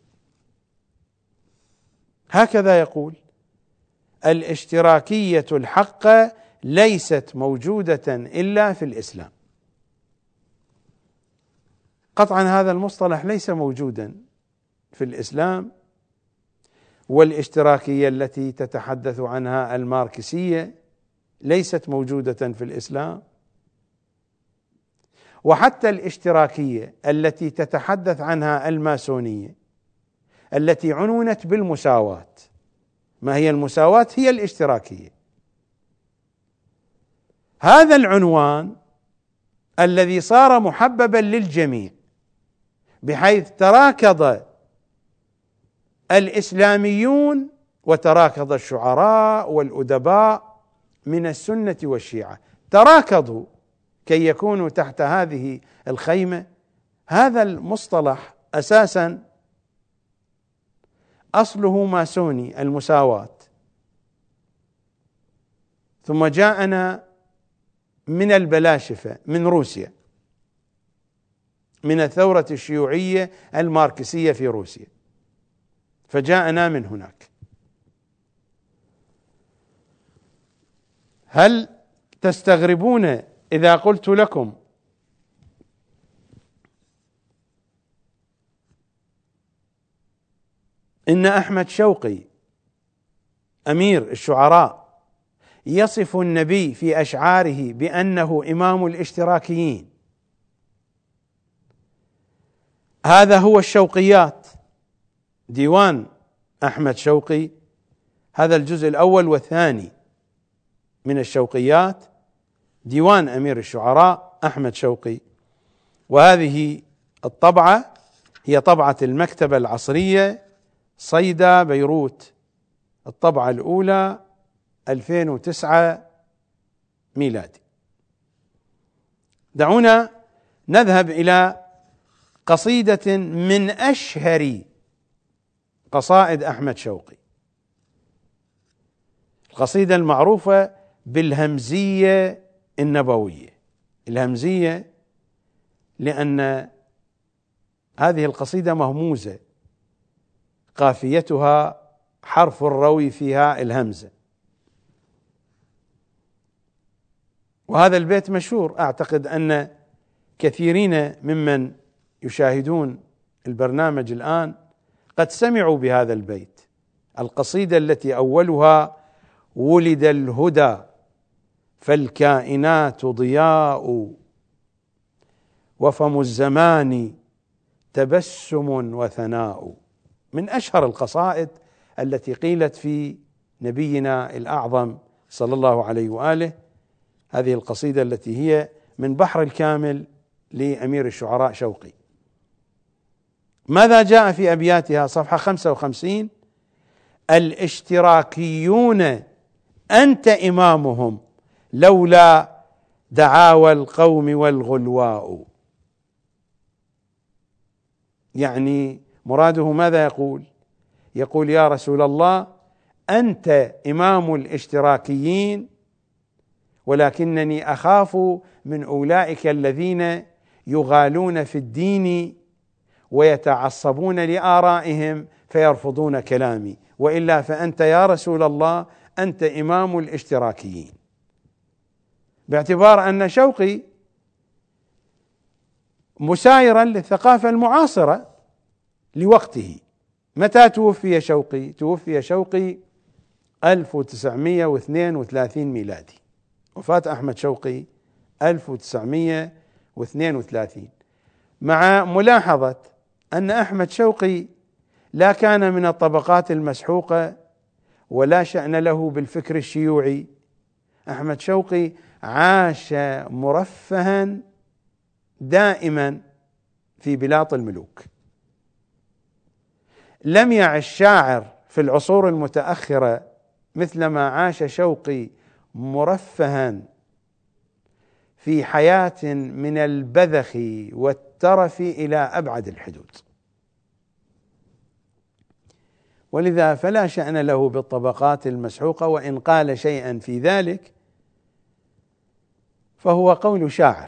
هكذا يقول: الاشتراكية الحق ليست موجودة إلا في الإسلام. قطعا هذا المصطلح ليس موجودا في الإسلام، والاشتراكية التي تتحدث عنها الماركسية ليست موجودة في الإسلام، وحتى الاشتراكية التي تتحدث عنها الماسونية التي عنونت بالمساواة. ما هي المساواة؟ هي الاشتراكية. هذا العنوان الذي صار محببا للجميع، بحيث تراكض الإسلاميون وتراكض الشعراء والأدباء من السنة والشيعة، تراكضوا كي يكونوا تحت هذه الخيمة. هذا المصطلح أساسا أصله ماسوني، المساواة، ثم جاءنا من البلاشفة من روسيا، من الثورة الشيوعية الماركسية في روسيا، فجاءنا من هناك. هل تستغربون إذا قلت لكم إن أحمد شوقي أمير الشعراء يصف النبي في أشعاره بأنه إمام الاشتراكيين؟ هذا هو الشوقيات، ديوان أحمد شوقي، هذا الجزء الأول والثاني من الشوقيات، ديوان أمير الشعراء أحمد شوقي. وهذه الطبعة هي طبعة المكتبة العصرية صيدا بيروت، الطبعة الأولى ألفين وتسعة ميلادي. دعونا نذهب إلى قصيدة من أشهر قصائد أحمد شوقي، القصيدة المعروفة بالهمزية النبوية. الهمزية لأن هذه القصيدة مهموزة، قافيتها حرف الروي فيها الهمزة. وهذا البيت مشهور، أعتقد أن كثيرين ممن يشاهدون البرنامج الآن قد سمعوا بهذا البيت. القصيدة التي أولها: ولد الهدى فالكائنات ضياء، وفم الزمان تبسم وثناء، من أشهر القصائد التي قيلت في نبينا الأعظم صلى الله عليه وآله. هذه القصيدة التي هي من بحر الكامل لأمير الشعراء شوقي. ماذا جاء في أبياتها؟ صفحة خمسة وخمسين: الاشتراكيون أنت إمامهم لولا دعاوى القوم والغلواء. يعني مراده ماذا يقول؟ يقول: يا رسول الله، أنت إمام الاشتراكيين، ولكنني أخاف من أولئك الذين يغالون في الدين ويتعصبون لآرائهم فيرفضون كلامي، وإلا فأنت يا رسول الله أنت إمام الاشتراكيين. باعتبار أن شوقي مسايرا للثقافة المعاصرة لوقته. متى توفي شوقي؟ توفي شوقي ألف وتسعمائة واثنين وثلاثين ميلادي، وفاة أحمد شوقي ألف وتسعمائة واثنين وثلاثين، مع ملاحظة أن أحمد شوقي لا كان من الطبقات المسحوقة ولا شأن له بالفكر الشيوعي. أحمد شوقي عاش مرفها دائما في بلاط الملوك. لم يعش شاعر في العصور المتأخرة مثلما عاش شوقي مرفها في حياة من البذخ والترف إلى أبعد الحدود، ولذا فلا شأن له بالطبقات المسحوقة، وإن قال شيئا في ذلك فهو قول شاعر.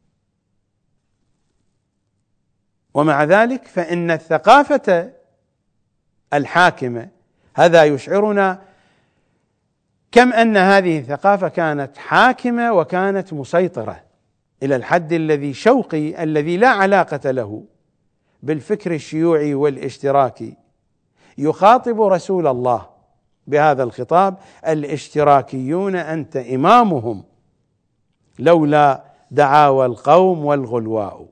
ومع ذلك فإن الثقافة الحاكمة، هذا يشعرنا كم أن هذه الثقافة كانت حاكمة وكانت مسيطرة، إلى الحد الذي شوقي الذي لا علاقة له بالفكر الشيوعي والاشتراكي يخاطب رسول الله بهذا الخطاب: الاشتراكيون أنت إمامهم لولا دعاوى القوم والغلواء.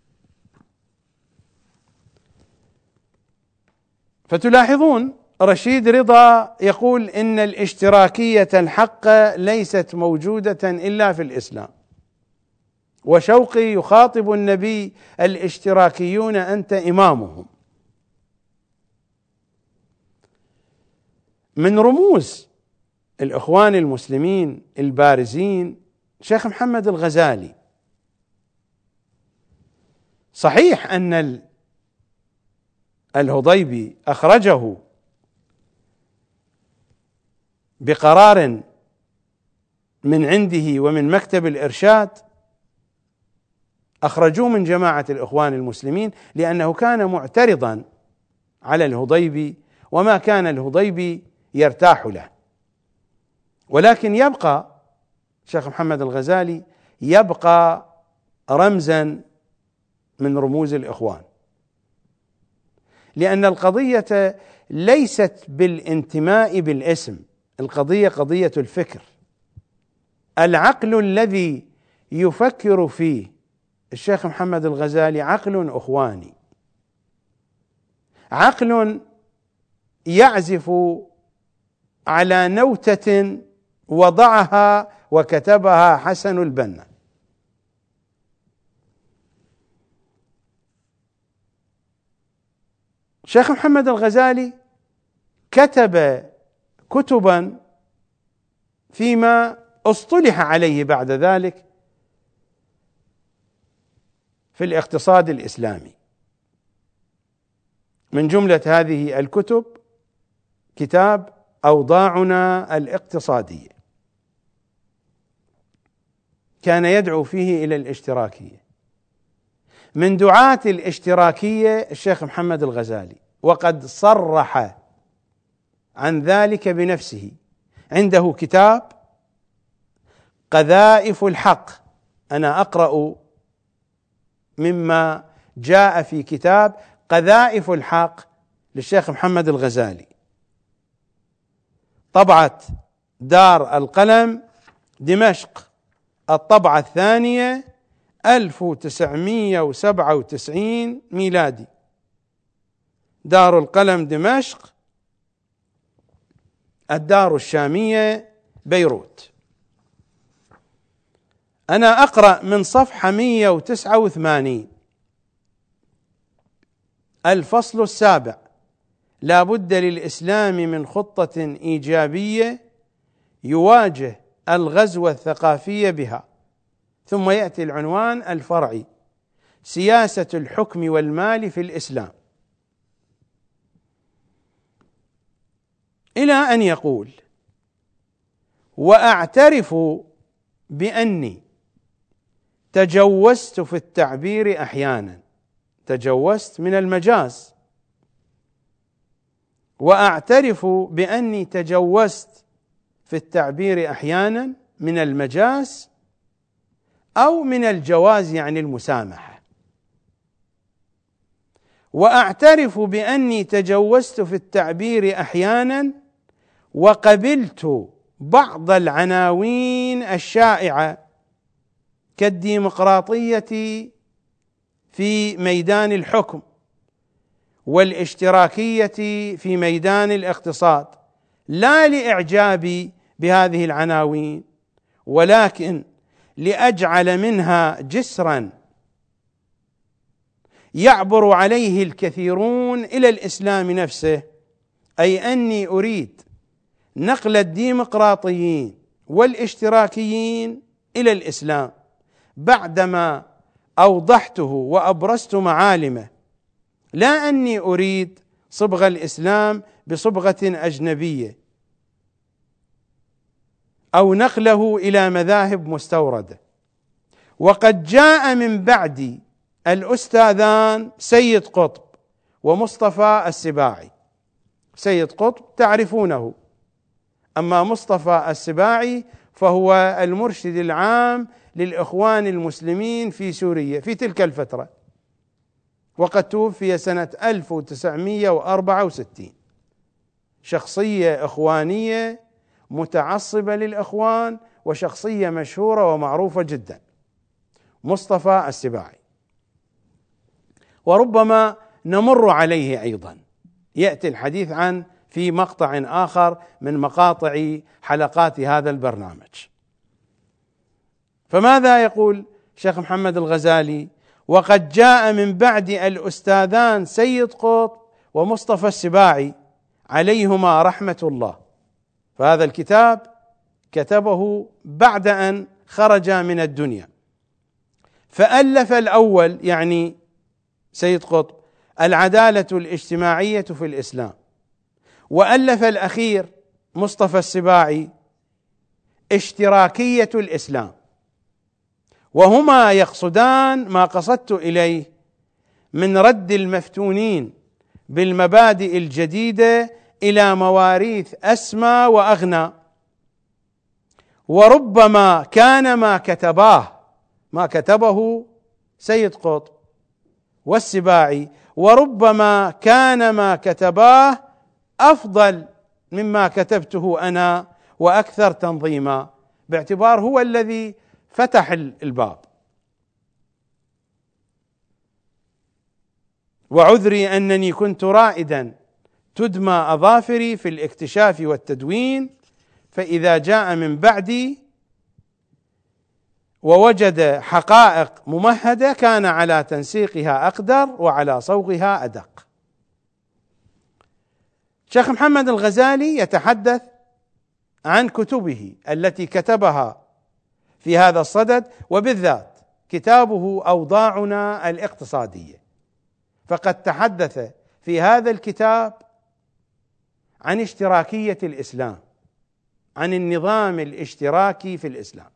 فتلاحظون رشيد رضا يقول إن الاشتراكية الحق ليست موجودة إلا في الإسلام، وشوقي يخاطب النبي: الاشتراكيون أنت إمامهم. من رموز الإخوان المسلمين البارزين شيخ محمد الغزالي. صحيح أن الهضيبي أخرجه بقرار من عنده ومن مكتب الإرشاد، أخرجوه من جماعة الإخوان المسلمين لأنه كان معترضا على الهضيبي وما كان الهضيبي يرتاح له. ولكن يبقى شيخ محمد الغزالي يبقى رمزا من رموز الإخوان، لأن القضية ليست بالانتماء بالاسم، القضية قضية الفكر. العقل الذي يفكر فيه الشيخ محمد الغزالي عقل أخواني، عقل يعزف على نوتة وضعها وكتبها حسن البنا. شيخ محمد الغزالي كتب كتبا فيما اصطلح عليه بعد ذلك في الاقتصاد الإسلامي. من جملة هذه الكتب كتاب أوضاعنا الاقتصادية، كان يدعو فيه إلى الاشتراكية. من دعاة الاشتراكية الشيخ محمد الغزالي، وقد صرح عن ذلك بنفسه. عنده كتاب قذائف الحق، أنا أقرأ مما جاء في كتاب قذائف الحق للشيخ محمد الغزالي، طبعة دار القلم دمشق، الطبعة الثانية ألف وتسعمائة وسبعة وتسعين ميلادي، دار القلم دمشق، الدار الشامية بيروت. أنا أقرأ من صفحة مئة وتسعة وثمانين. الفصل السابع: لا بد للإسلام من خطة إيجابية يواجه الغزو الثقافي بها. ثم يأتي العنوان الفرعي: سياسة الحكم والمال في الإسلام، إلى أن يقول: وأعترف بأني تجوزت في التعبير أحيانا، تجوزت من المجاز، وأعترف بأني تجوزت في التعبير أحيانا من المجاز أو من الجواز يعني المسامحة. وأعترف بأني تجوزت في التعبير أحيانا وقبلت بعض العناوين الشائعة كالديمقراطية في ميدان الحكم والاشتراكية في ميدان الاقتصاد، لا لإعجابي بهذه العناوين، ولكن لأجعل منها جسرا يعبر عليه الكثيرون إلى الإسلام نفسه، أي أني أريد نقل الديمقراطيين والاشتراكيين إلى الإسلام بعدما أوضحته وأبرزت معالمه، لا أني أريد صبغ الإسلام بصبغة أجنبية أو نقله إلى مذاهب مستوردة. وقد جاء من بعدي الأستاذان سيد قطب ومصطفى السباعي. سيد قطب تعرفونه، أما مصطفى السباعي فهو المرشد العام للإخوان المسلمين في سوريا في تلك الفترة، وقد توفي سنة ألف وتسعمائة وأربعة وستين. شخصية إخوانية متعصبة للإخوان، وشخصية مشهورة ومعروفة جدا، مصطفى السباعي. وربما نمر عليه أيضا، يأتي الحديث عنه في مقطع آخر من مقاطع حلقات هذا البرنامج. فماذا يقول شيخ محمد الغزالي؟ وقد جاء من بعد الأستاذان سيد قطب ومصطفى السباعي عليهما رحمة الله. فهذا الكتاب كتبه بعد أن خرج من الدنيا. فألف الأول يعني سيد قطب العدالة الاجتماعية في الإسلام، وألف الأخير مصطفى السباعي اشتراكية الإسلام، وهما يقصدان ما قصدت إليه من رد المفتونين بالمبادئ الجديدة إلى مواريث أسمى وأغنى. وربما كان ما كتباه ما كتبه سيد قطب والسباعي، وربما كان ما كتباه أفضل مما كتبته أنا وأكثر تنظيما، باعتبار هو الذي فتح الباب. وعذري أنني كنت رائدا تدمى أظافري في الاكتشاف والتدوين، فإذا جاء من بعدي ووجد حقائق ممهدة كان على تنسيقها أقدر وعلى صوغها أدق. شيخ محمد الغزالي يتحدث عن كتبه التي كتبها في هذا الصدد، وبالذات كتابه أوضاعنا الاقتصادية، فقد تحدث في هذا الكتاب عن اشتراكية الإسلام، عن النظام الاشتراكي في الإسلام.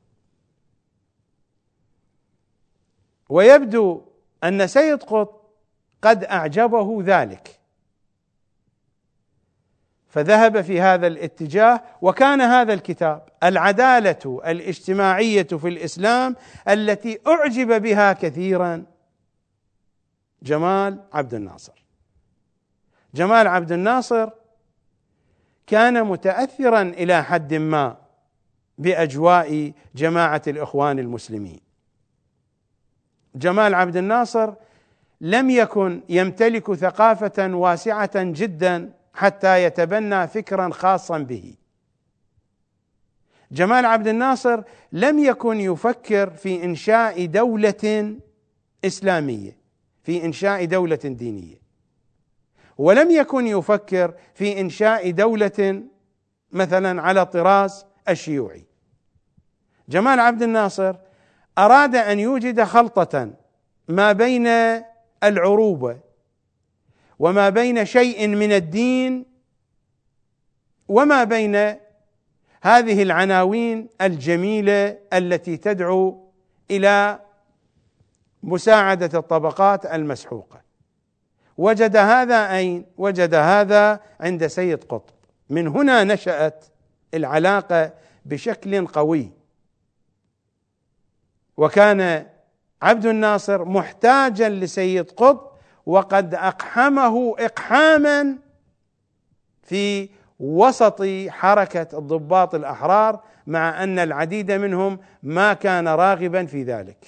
ويبدو أن سيد قطب قد أعجبه ذلك، فذهب في هذا الاتجاه، وكان هذا الكتاب العدالة الاجتماعية في الإسلام التي أعجب بها كثيرا جمال عبد الناصر. جمال عبد الناصر كان متأثرا إلى حد ما بأجواء جماعة الإخوان المسلمين. جمال عبد الناصر لم يكن يمتلك ثقافة واسعة جدا حتى يتبنى فكرا خاصا به. جمال عبد الناصر لم يكن يفكر في إنشاء دولة إسلامية، في إنشاء دولة دينية، ولم يكن يفكر في إنشاء دولة مثلا على طراز الشيوعي. جمال عبد الناصر أراد أن يوجد خلطة ما بين العروبة وما بين شيء من الدين وما بين هذه العناوين الجميلة التي تدعو إلى مساعدة الطبقات المسحوقة. وجد هذا أين؟ وجد هذا عند سيد قطب. من هنا نشأت العلاقة بشكل قوي، وكان عبد الناصر محتاجا لسيد قطب، وقد أقحمه إقحاما في وسط حركة الضباط الأحرار، مع أن العديد منهم ما كان راغبا في ذلك.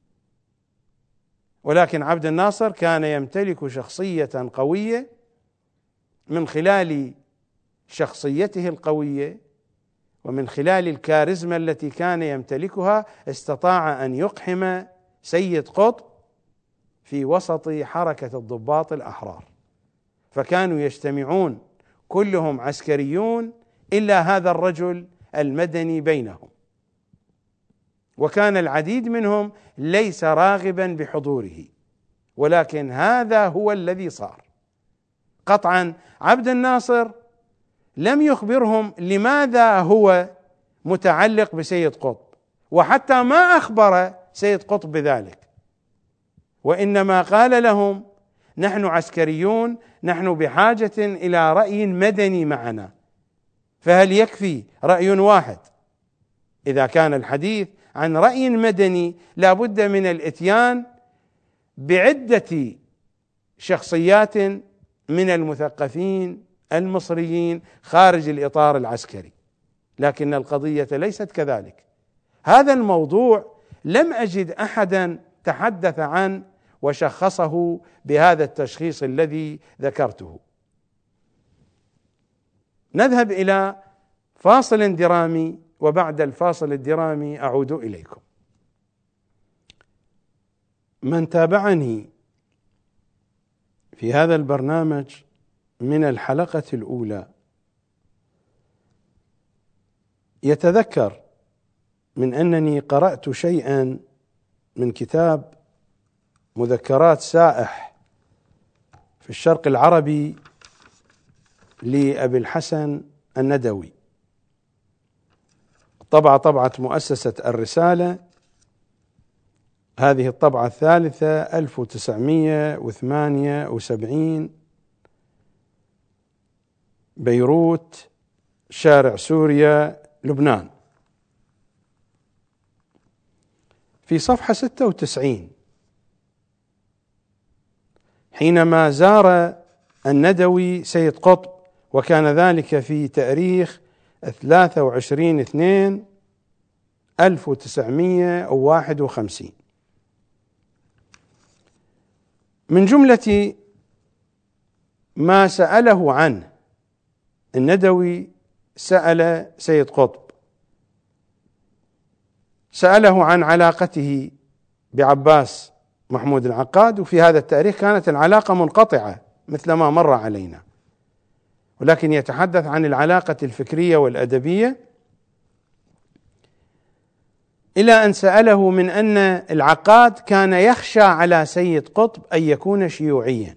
ولكن عبد الناصر كان يمتلك شخصية قوية، من خلال شخصيته القوية ومن خلال الكاريزما التي كان يمتلكها استطاع أن يقحم سيد قطب في وسط حركة الضباط الأحرار، فكانوا يجتمعون كلهم عسكريون إلا هذا الرجل المدني بينهم، وكان العديد منهم ليس راغبا بحضوره، ولكن هذا هو الذي صار. قطعا عبد الناصر لم يخبرهم لماذا هو متعلق بسيد قطب، وحتى ما أخبر سيد قطب بذلك، وإنما قال لهم: نحن عسكريون، نحن بحاجة إلى رأي مدني معنا، فهل يكفي رأي واحد؟ إذا كان الحديث عن رأي مدني لا بد من الإتيان بعدة شخصيات من المثقفين المصريين خارج الإطار العسكري، لكن القضية ليست كذلك. هذا الموضوع لم أجد أحدا تحدث عنه وشخصه بهذا التشخيص الذي ذكرته. نذهب إلى فاصل درامي، وبعد الفاصل الدرامي أعود إليكم. من تابعني في هذا البرنامج من الحلقة الأولى يتذكر من أنني قرأت شيئا من كتاب مذكرات سائح في الشرق العربي لأبي الحسن الندوي، طبعة طبعة مؤسسة الرسالة، هذه الطبعة الثالثة ألف وتسعمائة وثمانية وسبعين، بيروت، شارع سوريا، لبنان. في صفحة ستة وتسعين: حينما زار الندوي سيد قطب، وكان ذلك في تاريخ ثلاثة وعشرين اثنين ألف وتسعمائة وواحد وخمسين، من جملة ما سأله عنه الندوي، سأل سيد قطب، سأله عن علاقته بعباس محمود العقاد، وفي هذا التاريخ كانت العلاقة منقطعة مثل ما مر علينا، ولكن يتحدث عن العلاقة الفكرية والأدبية، إلى أن سأله من أن العقاد كان يخشى على سيد قطب أن يكون شيوعيا،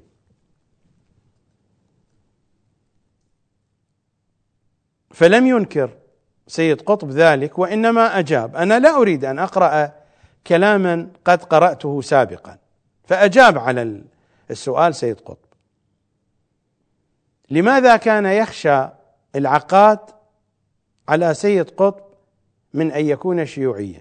فلم ينكر سيد قطب ذلك، وإنما أجاب. أنا لا أريد أن أقرأ كلاما قد قرأته سابقا، فأجاب على السؤال سيد قطب. لماذا كان يخشى العقاد على سيد قطب من أن يكون شيوعيا؟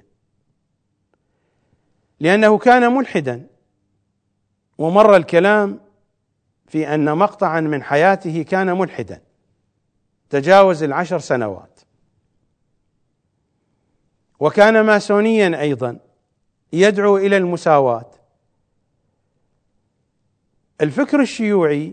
لأنه كان ملحدا، ومر الكلام في أن مقطعا من حياته كان ملحدا تجاوز العشر سنوات، وكان ماسونيا أيضا يدعو إلى المساواة. الفكر الشيوعي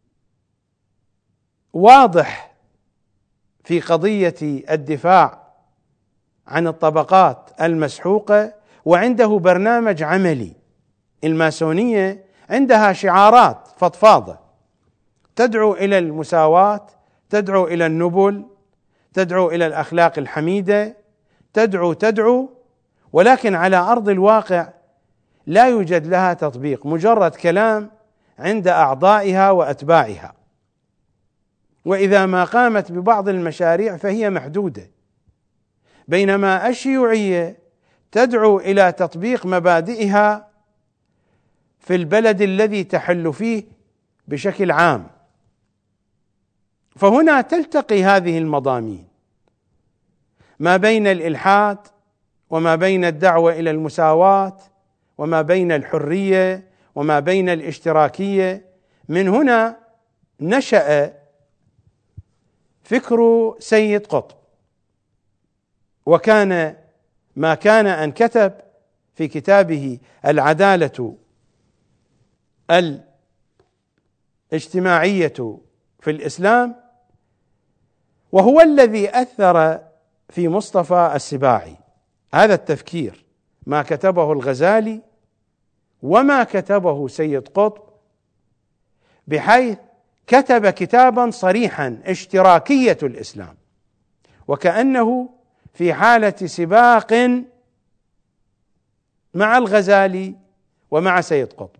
واضح في قضية الدفاع عن الطبقات المسحوقة، وعنده برنامج عملي. الماسونية عندها شعارات فضفاضة تدعو إلى المساواة، تدعو إلى النبل، تدعو إلى الأخلاق الحميدة، تدعو تدعو ولكن على أرض الواقع لا يوجد لها تطبيق، مجرد كلام عند أعضائها وأتباعها، وإذا ما قامت ببعض المشاريع فهي محدودة. بينما الشيوعية تدعو إلى تطبيق مبادئها في البلد الذي تحل فيه بشكل عام. فهنا تلتقي هذه المضامين ما بين الإلحاد وما بين الدعوة إلى المساواة وما بين الحرية وما بين الاشتراكية. من هنا نشأ فكر سيد قطب، وكان ما كان أن كتب في كتابه العدالة الاجتماعية في الإسلام، وهو الذي أثر في مصطفى السباعي. هذا التفكير ما كتبه الغزالي وما كتبه سيد قطب، بحيث كتب كتابا صريحا اشتراكية الإسلام، وكأنه في حالة سباق مع الغزالي ومع سيد قطب.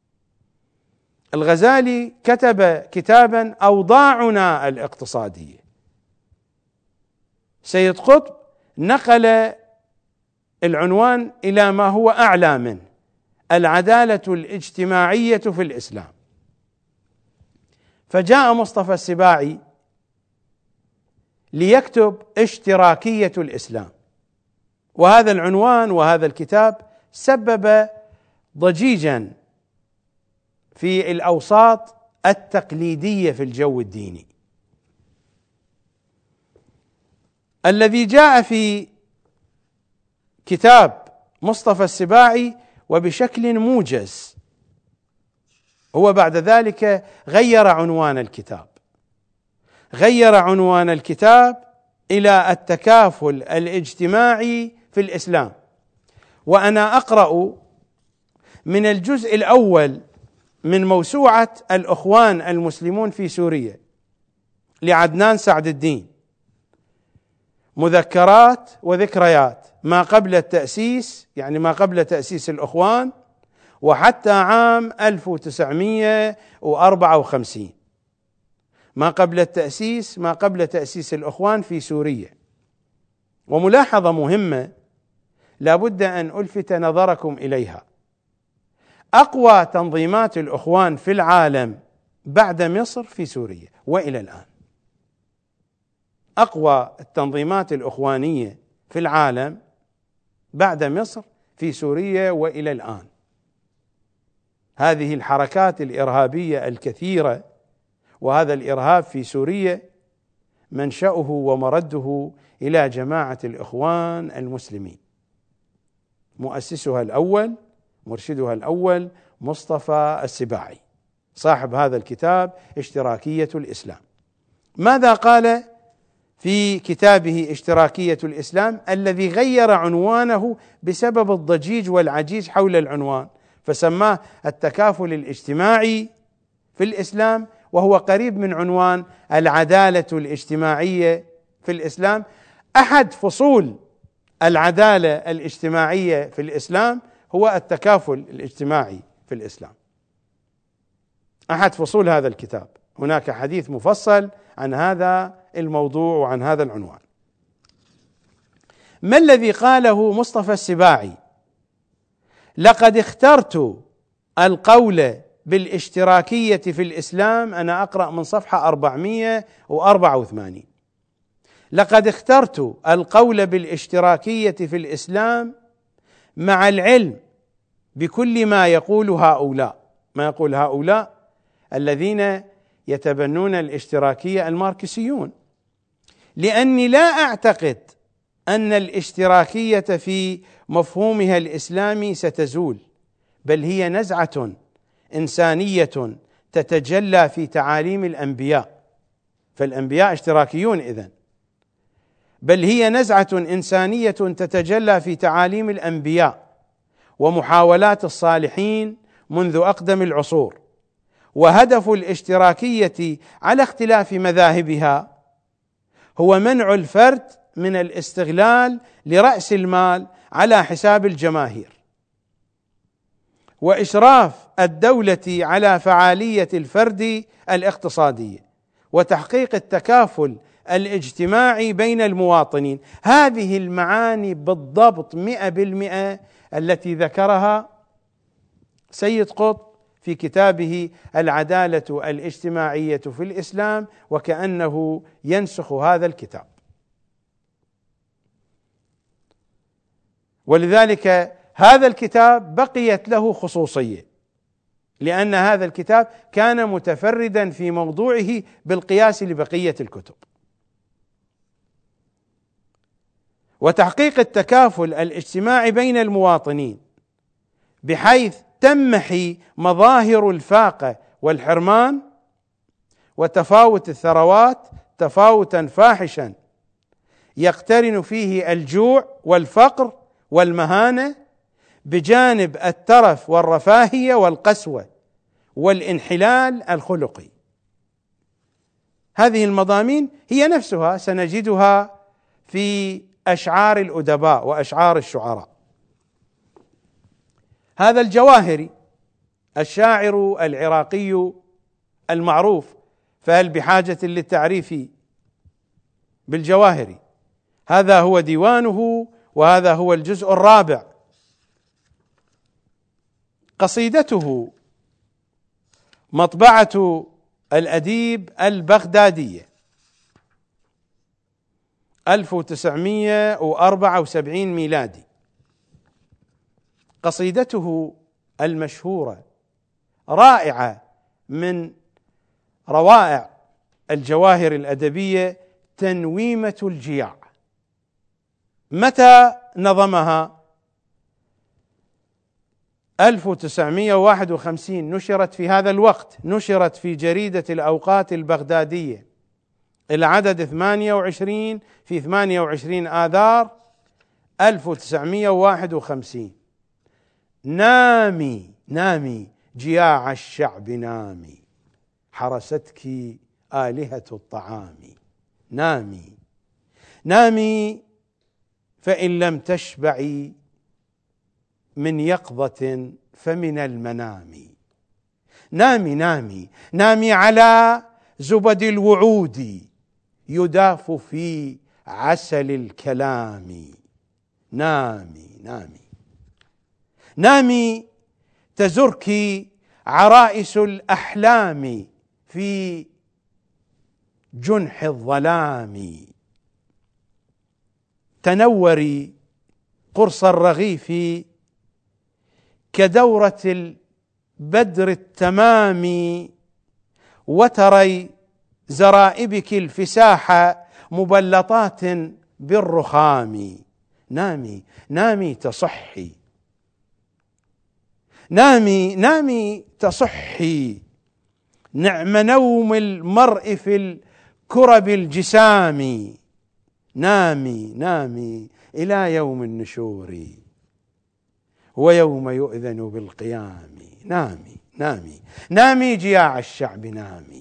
الغزالي كتب كتابا أوضاعنا الاقتصادية، سيد قطب نقل العنوان إلى ما هو أعلى منه، العدالة الاجتماعية في الإسلام. فجاء مصطفى السباعي ليكتب اشتراكية الإسلام، وهذا العنوان وهذا الكتاب سبب ضجيجا في الأوساط التقليدية في الجو الديني. الذي جاء في كتاب مصطفى السباعي وبشكل موجز هو بعد ذلك غير عنوان الكتاب، غير عنوان الكتاب إلى التكافل الاجتماعي في الإسلام. وأنا أقرأ من الجزء الأول من موسوعة الأخوان المسلمون في سوريا لعدنان سعد الدين، مذكرات وذكريات ما قبل التأسيس، يعني ما قبل تأسيس الأخوان وحتى عام ألف وتسعمائة وأربعة وخمسين، ما قبل التأسيس ما قبل تأسيس الأخوان في سوريا. وملاحظة مهمة لا بد أن ألفت نظركم إليها: أقوى تنظيمات الأخوان في العالم بعد مصر في سوريا وإلى الآن. أقوى التنظيمات الأخوانية في العالم بعد مصر في سوريا وإلى الآن. هذه الحركات الإرهابية الكثيرة وهذا الإرهاب في سوريا منشأه ومرده إلى جماعة الإخوان المسلمين، مؤسسها الأول مرشدها الأول مصطفى السباعي صاحب هذا الكتاب اشتراكية الإسلام. ماذا قال في كتابه اشتراكية الإسلام الذي غير عنوانه بسبب الضجيج والعجيج حول العنوان، فسماه التكافل الاجتماعي في الإسلام، وهو قريب من عنوان العدالة الاجتماعية في الإسلام. أحد فصول العدالة الاجتماعية في الإسلام هو التكافل الاجتماعي في الإسلام، أحد فصول هذا الكتاب. هناك حديث مفصل عن هذا الموضوع وعن هذا العنوان. ما الذي قاله مصطفى السباعي؟ لقد اخترت القول بالاشتراكية في الإسلام أنا أقرأ من صفحة أربعمائة وأربعة وثمانين. لقد اخترت القول بالاشتراكية في الإسلام مع العلم بكل ما يقول هؤلاء ما يقول هؤلاء الذين يتبنون الاشتراكية الماركسيون، لأني لا أعتقد أن الاشتراكية في مفهومها الإسلامي ستزول، بل هي نزعة إنسانية تتجلى في تعاليم الأنبياء، فالأنبياء اشتراكيون إذن، بل هي نزعة إنسانية تتجلى في تعاليم الأنبياء ومحاولات الصالحين منذ أقدم العصور. وهدف الاشتراكية على اختلاف مذاهبها هو منع الفرد من الاستغلال لرأس المال على حساب الجماهير، وإشراف الدولة على فعالية الفرد الاقتصادية، وتحقيق التكافل الاجتماعي بين المواطنين. هذه المعاني بالضبط مئة بالمئة التي ذكرها سيد قطب في كتابه العدالة الاجتماعية في الإسلام، وكأنه ينسخ هذا الكتاب. ولذلك هذا الكتاب بقيت له خصوصية، لأن هذا الكتاب كان متفردا في موضوعه بالقياس لبقية الكتب. وتحقيق التكافل الاجتماعي بين المواطنين بحيث تمحي مظاهر الفاقة والحرمان وتفاوت الثروات تفاوتا فاحشا يقترن فيه الجوع والفقر والمهانة، بجانب الترف والرفاهية والقسوة والانحلال الخلقي. هذه المضامين هي نفسها سنجدها في أشعار الأدباء وأشعار الشعراء. هذا الجواهري الشاعر العراقي المعروف، فهل بحاجة للتعريف بالجواهري؟ هذا هو ديوانه، وهذا هو الجزء الرابع. قصيدته مطبعة الأديب البغدادية ألف وتسعمائة وأربعة وسبعين ميلادي. قصيدته المشهورة رائعة من روائع الجواهر الأدبية، تنويمة الجياع. متى نظمها؟ ألف وتسعمائة وواحد وخمسين، نشرت في هذا الوقت، نشرت في جريدة الأوقات البغدادية، العدد ثمانية وعشرين في ثمانية وعشرين آذار ألف وتسعمائة وواحد وخمسين. نامي نامي جياع الشعب نامي، حرستك آلهة الطعام. نامي نامي فإن لم تشبعي من يقظة فمن المنام. نامي نامي نامي على زبد الوعود يداف في عسل الكلام. نامي نامي نامي تزرك عرائس الأحلام في جنح الظلام. تنوري قرص الرغيف كدورة البدر التمام، وتري زرائبك الفساح مبلطات بالرخام. نامي نامي تصحي، نامي نامي تصحي، نعم نوم المرء في الكرب الجسام. نامي نامي إلى يوم النشور ويوم يؤذن بالقيام. نامي نامي نامي جياع الشعب نامي،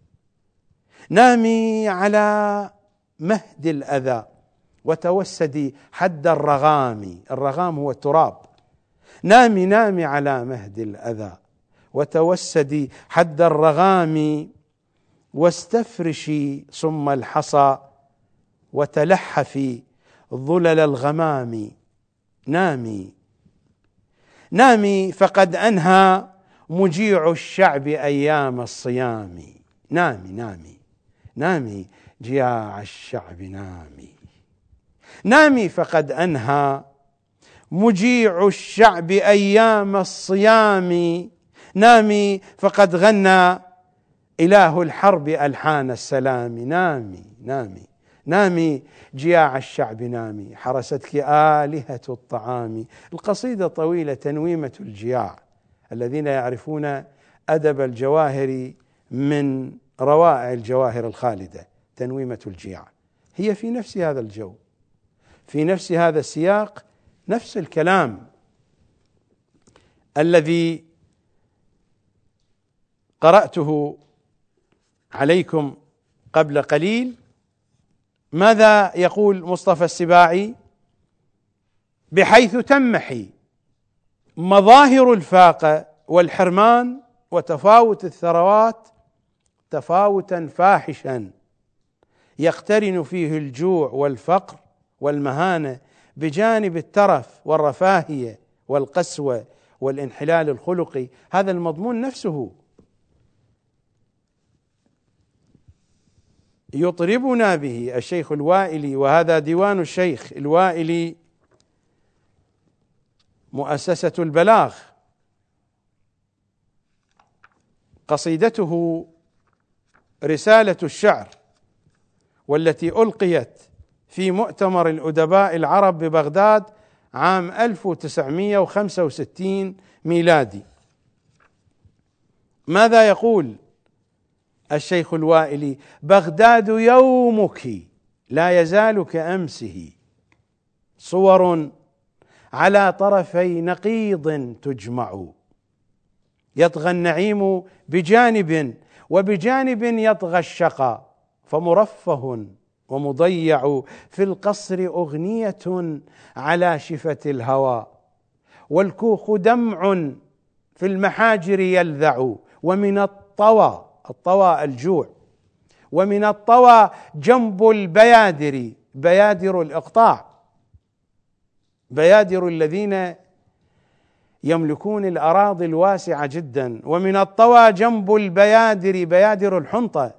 نامي على مهد الأذى وتوسدي حد الرغام. الرغام هو التراب. نامي نامي على مهد الأذى وتوسدي حد الرغام، واستفرشي صم الحصى وتلحفي ظلل الغمام. نامي نامي فقد أنهى مجيع الشعب أيام الصيام. نامي نامي نامي جياع الشعب نامي، نامي فقد أنهى مجيع الشعب أيام الصيام، نامي فقد غنى إله الحرب ألحان السلام. نامي نامي نامي جياع الشعب نامي، حرستك آلهة الطعام. القصيدة طويلة، تنويمة الجياع. الذين يعرفون أدب الجواهر من روائع الجواهر الخالدة تنويمة الجياع، هي في نفس هذا الجو، في نفس هذا السياق، نفس الكلام الذي قرأته عليكم قبل قليل. ماذا يقول مصطفى السباعي؟ بحيث تمحي مظاهر الفاقة والحرمان وتفاوت الثروات تفاوتا فاحشا يقترن فيه الجوع والفقر والمهانة بجانب الترف والرفاهية والقسوة والانحلال الخلقي. هذا المضمون نفسه يطربنا به الشيخ الوائلي، وهذا ديوان الشيخ الوائلي مؤسسة البلاغ، قصيدته رسالة الشعر، والتي ألقيت في مؤتمر الأدباء العرب ببغداد عام ألف وتسعمائة وخمسة وستين ميلادي. ماذا يقول الشيخ الوائلي؟ بغداد يومك لا يزال كأمسه، صور على طرفي نقيض تجمع، يطغى النعيم بجانب وبجانب يطغى الشقى، فمرفه ومضيع في القصر أغنية على شفة الهوى، والكوخ دمع في المحاجر يلذع، ومن الطوى، الطوى الجوع، ومن الطوى جنب البيادر، بيادر الإقطاع، بيادر الذين يملكون الأراضي الواسعة جدا، ومن الطوى جنب البيادر، بيادر الحنطة،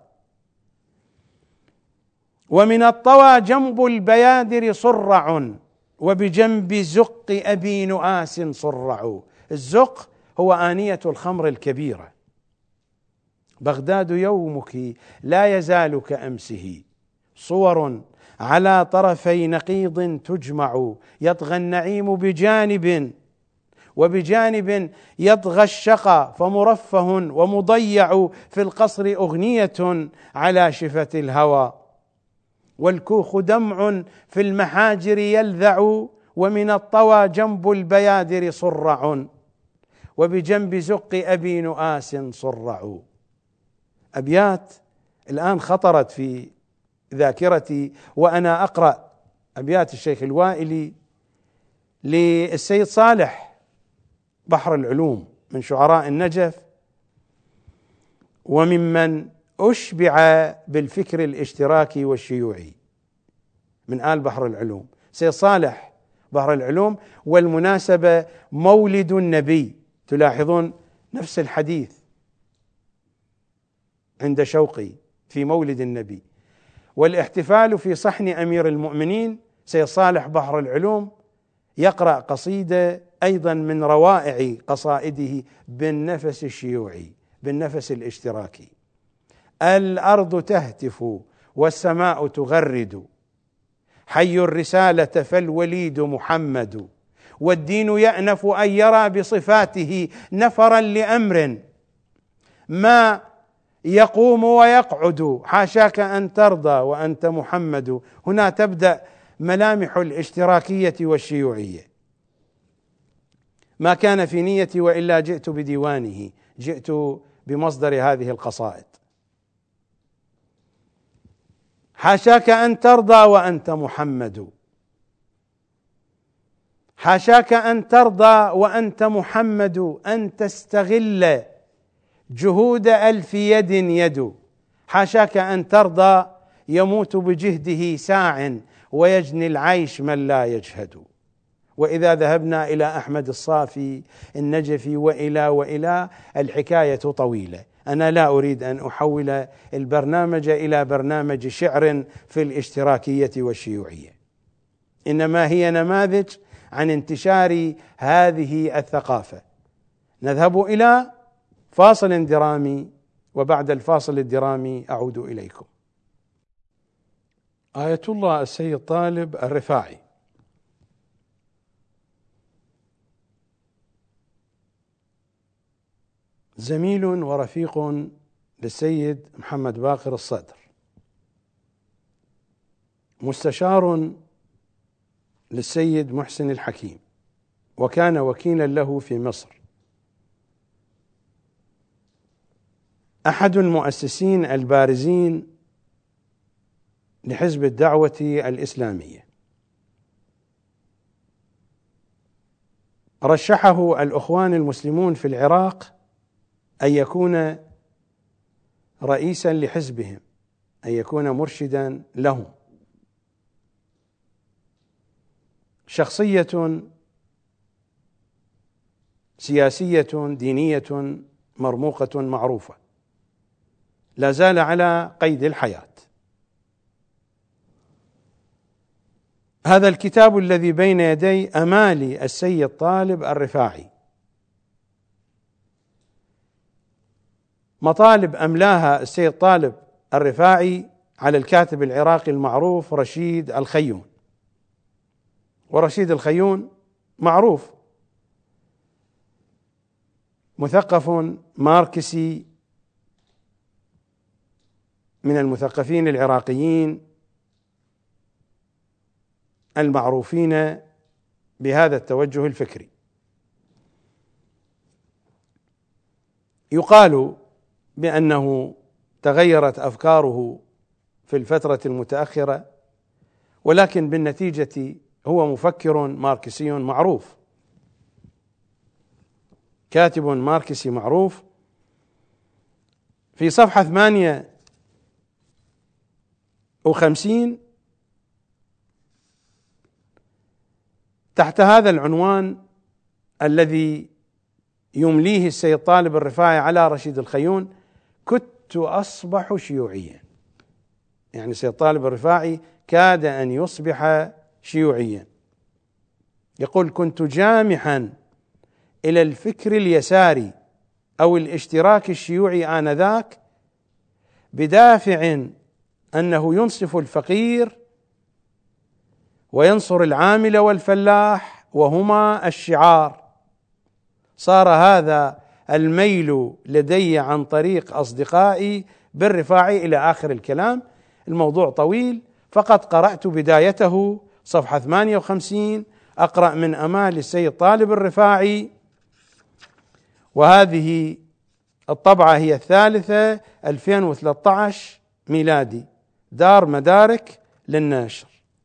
ومن الطوى جنب البيادر صرع، وبجنب زق أبي نؤاس صرع. الزق هو آنية الخمر الكبيرة. بغداد يومك لا يزال كأمسه، صور على طرفي نقيض تجمع، يطغى النعيم بجانب وبجانب يطغى الشقى، فمرفه ومضيع في القصر أغنية على شفة الهوى، والكوخ دمع في المحاجر يلذع، ومن الطوى جنب البيادر صرع، وبجنب زق أبي نؤاس صرع. أبيات الآن خطرت في ذاكرتي وأنا أقرأ أبيات الشيخ الوائلي للسيد صالح بحر العلوم من شعراء النجف، وممن أشبع بالفكر الاشتراكي والشيوعي من آل بحر العلوم، سيد صالح بحر العلوم. والمناسبة مولد النبي، تلاحظون نفس الحديث عند شوقي في مولد النبي، والاحتفال في صحن أمير المؤمنين. سيد صالح بحر العلوم يقرأ قصيدة أيضا من روائع قصائده بالنفس الشيوعي، بالنفس الاشتراكي: الأرض تهتف والسماء تغرد، حي الرسالة فالوليد محمد، والدين يأنف أن يرى بصفاته نفرا لأمر ما يقوم ويقعد، حاشاك أن ترضى وأنت محمد. هنا تبدأ ملامح الاشتراكية والشيوعية. ما كان في نيتي وإلا جئت بديوانه، جئت بمصدر هذه القصائد. حاشاك أن ترضى وأنت محمد، حاشاك أن ترضى وأنت محمد، أن تستغل جهود ألف يد يد، حاشاك أن ترضى يموت بجهده ساع، ويجني العيش من لا يجهد. وإذا ذهبنا إلى أحمد الصافي النجفي وإلى وإلى الحكاية طويلة. أنا لا أريد أن أحول البرنامج إلى برنامج شعر في الاشتراكية والشيوعية، إنما هي نماذج عن انتشار هذه الثقافة. نذهب إلى فاصل درامي، وبعد الفاصل الدرامي أعود إليكم. آية الله السيد طالب الرفاعي زميل ورفيق للسيد محمد باقر الصدر، مستشار للسيد محسن الحكيم، وكان وكيلا له في مصر، أحد المؤسسين البارزين لحزب الدعوة الإسلامية. رشحه الأخوان المسلمون في العراق أن يكون رئيسا لحزبهم، أن يكون مرشدا لهم. شخصية سياسية دينية مرموقة معروفة، لا زال على قيد الحياة. هذا الكتاب الذي بين يدي أمالي السيد طالب الرفاعي، مطالب أملاها السيد طالب الرفاعي على الكاتب العراقي المعروف رشيد الخيون. ورشيد الخيون معروف مثقف ماركسي من المثقفين العراقيين المعروفين بهذا التوجه الفكري. يقال بأنه تغيرت أفكاره في الفترة المتأخرة، ولكن بالنتيجة هو مفكر ماركسي معروف، كاتب ماركسي معروف. في صفحة ثمانية وخمسين تحت هذا العنوان الذي يمليه السيد طالب الرفاعي على رشيد الخيون: كدت أصبح شيوعيا. يعني السيد طالب الرفاعي كاد أن يصبح شيوعيا. يقول: كنت جامحا إلى الفكر اليساري أو الاشتراك الشيوعي آنذاك بدافع أنه ينصف الفقير وينصر العامل والفلاح، وهما الشعار. صار هذا الميل لدي عن طريق أصدقائي بالرفاعي، إلى آخر الكلام. الموضوع طويل، فقط قرأت بدايته صفحة ثمانية وخمسين. أقرأ من أمال السيد طالب الرفاعي، وهذه الطبعة هي الثالثة ألفين وثلاثة عشر ميلادي، دار مدارك للنشر،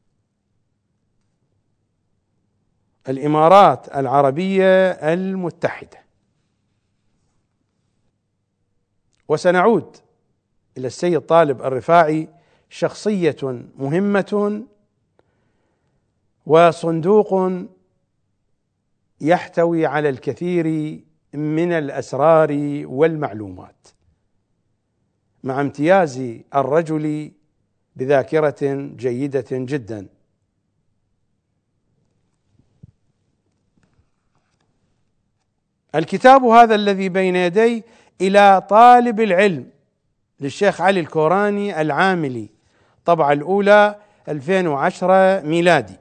الإمارات العربية المتحدة. وسنعود إلى السيد طالب الرفاعي، شخصية مهمة وصندوق يحتوي على الكثير من الأسرار والمعلومات، مع امتياز الرجل بذاكرة جيدة جدا. الكتاب هذا الذي بين يدي إلى طالب العلم للشيخ علي الكوراني العاملي، طبعة الأولى ألفين وعشرة ميلادي،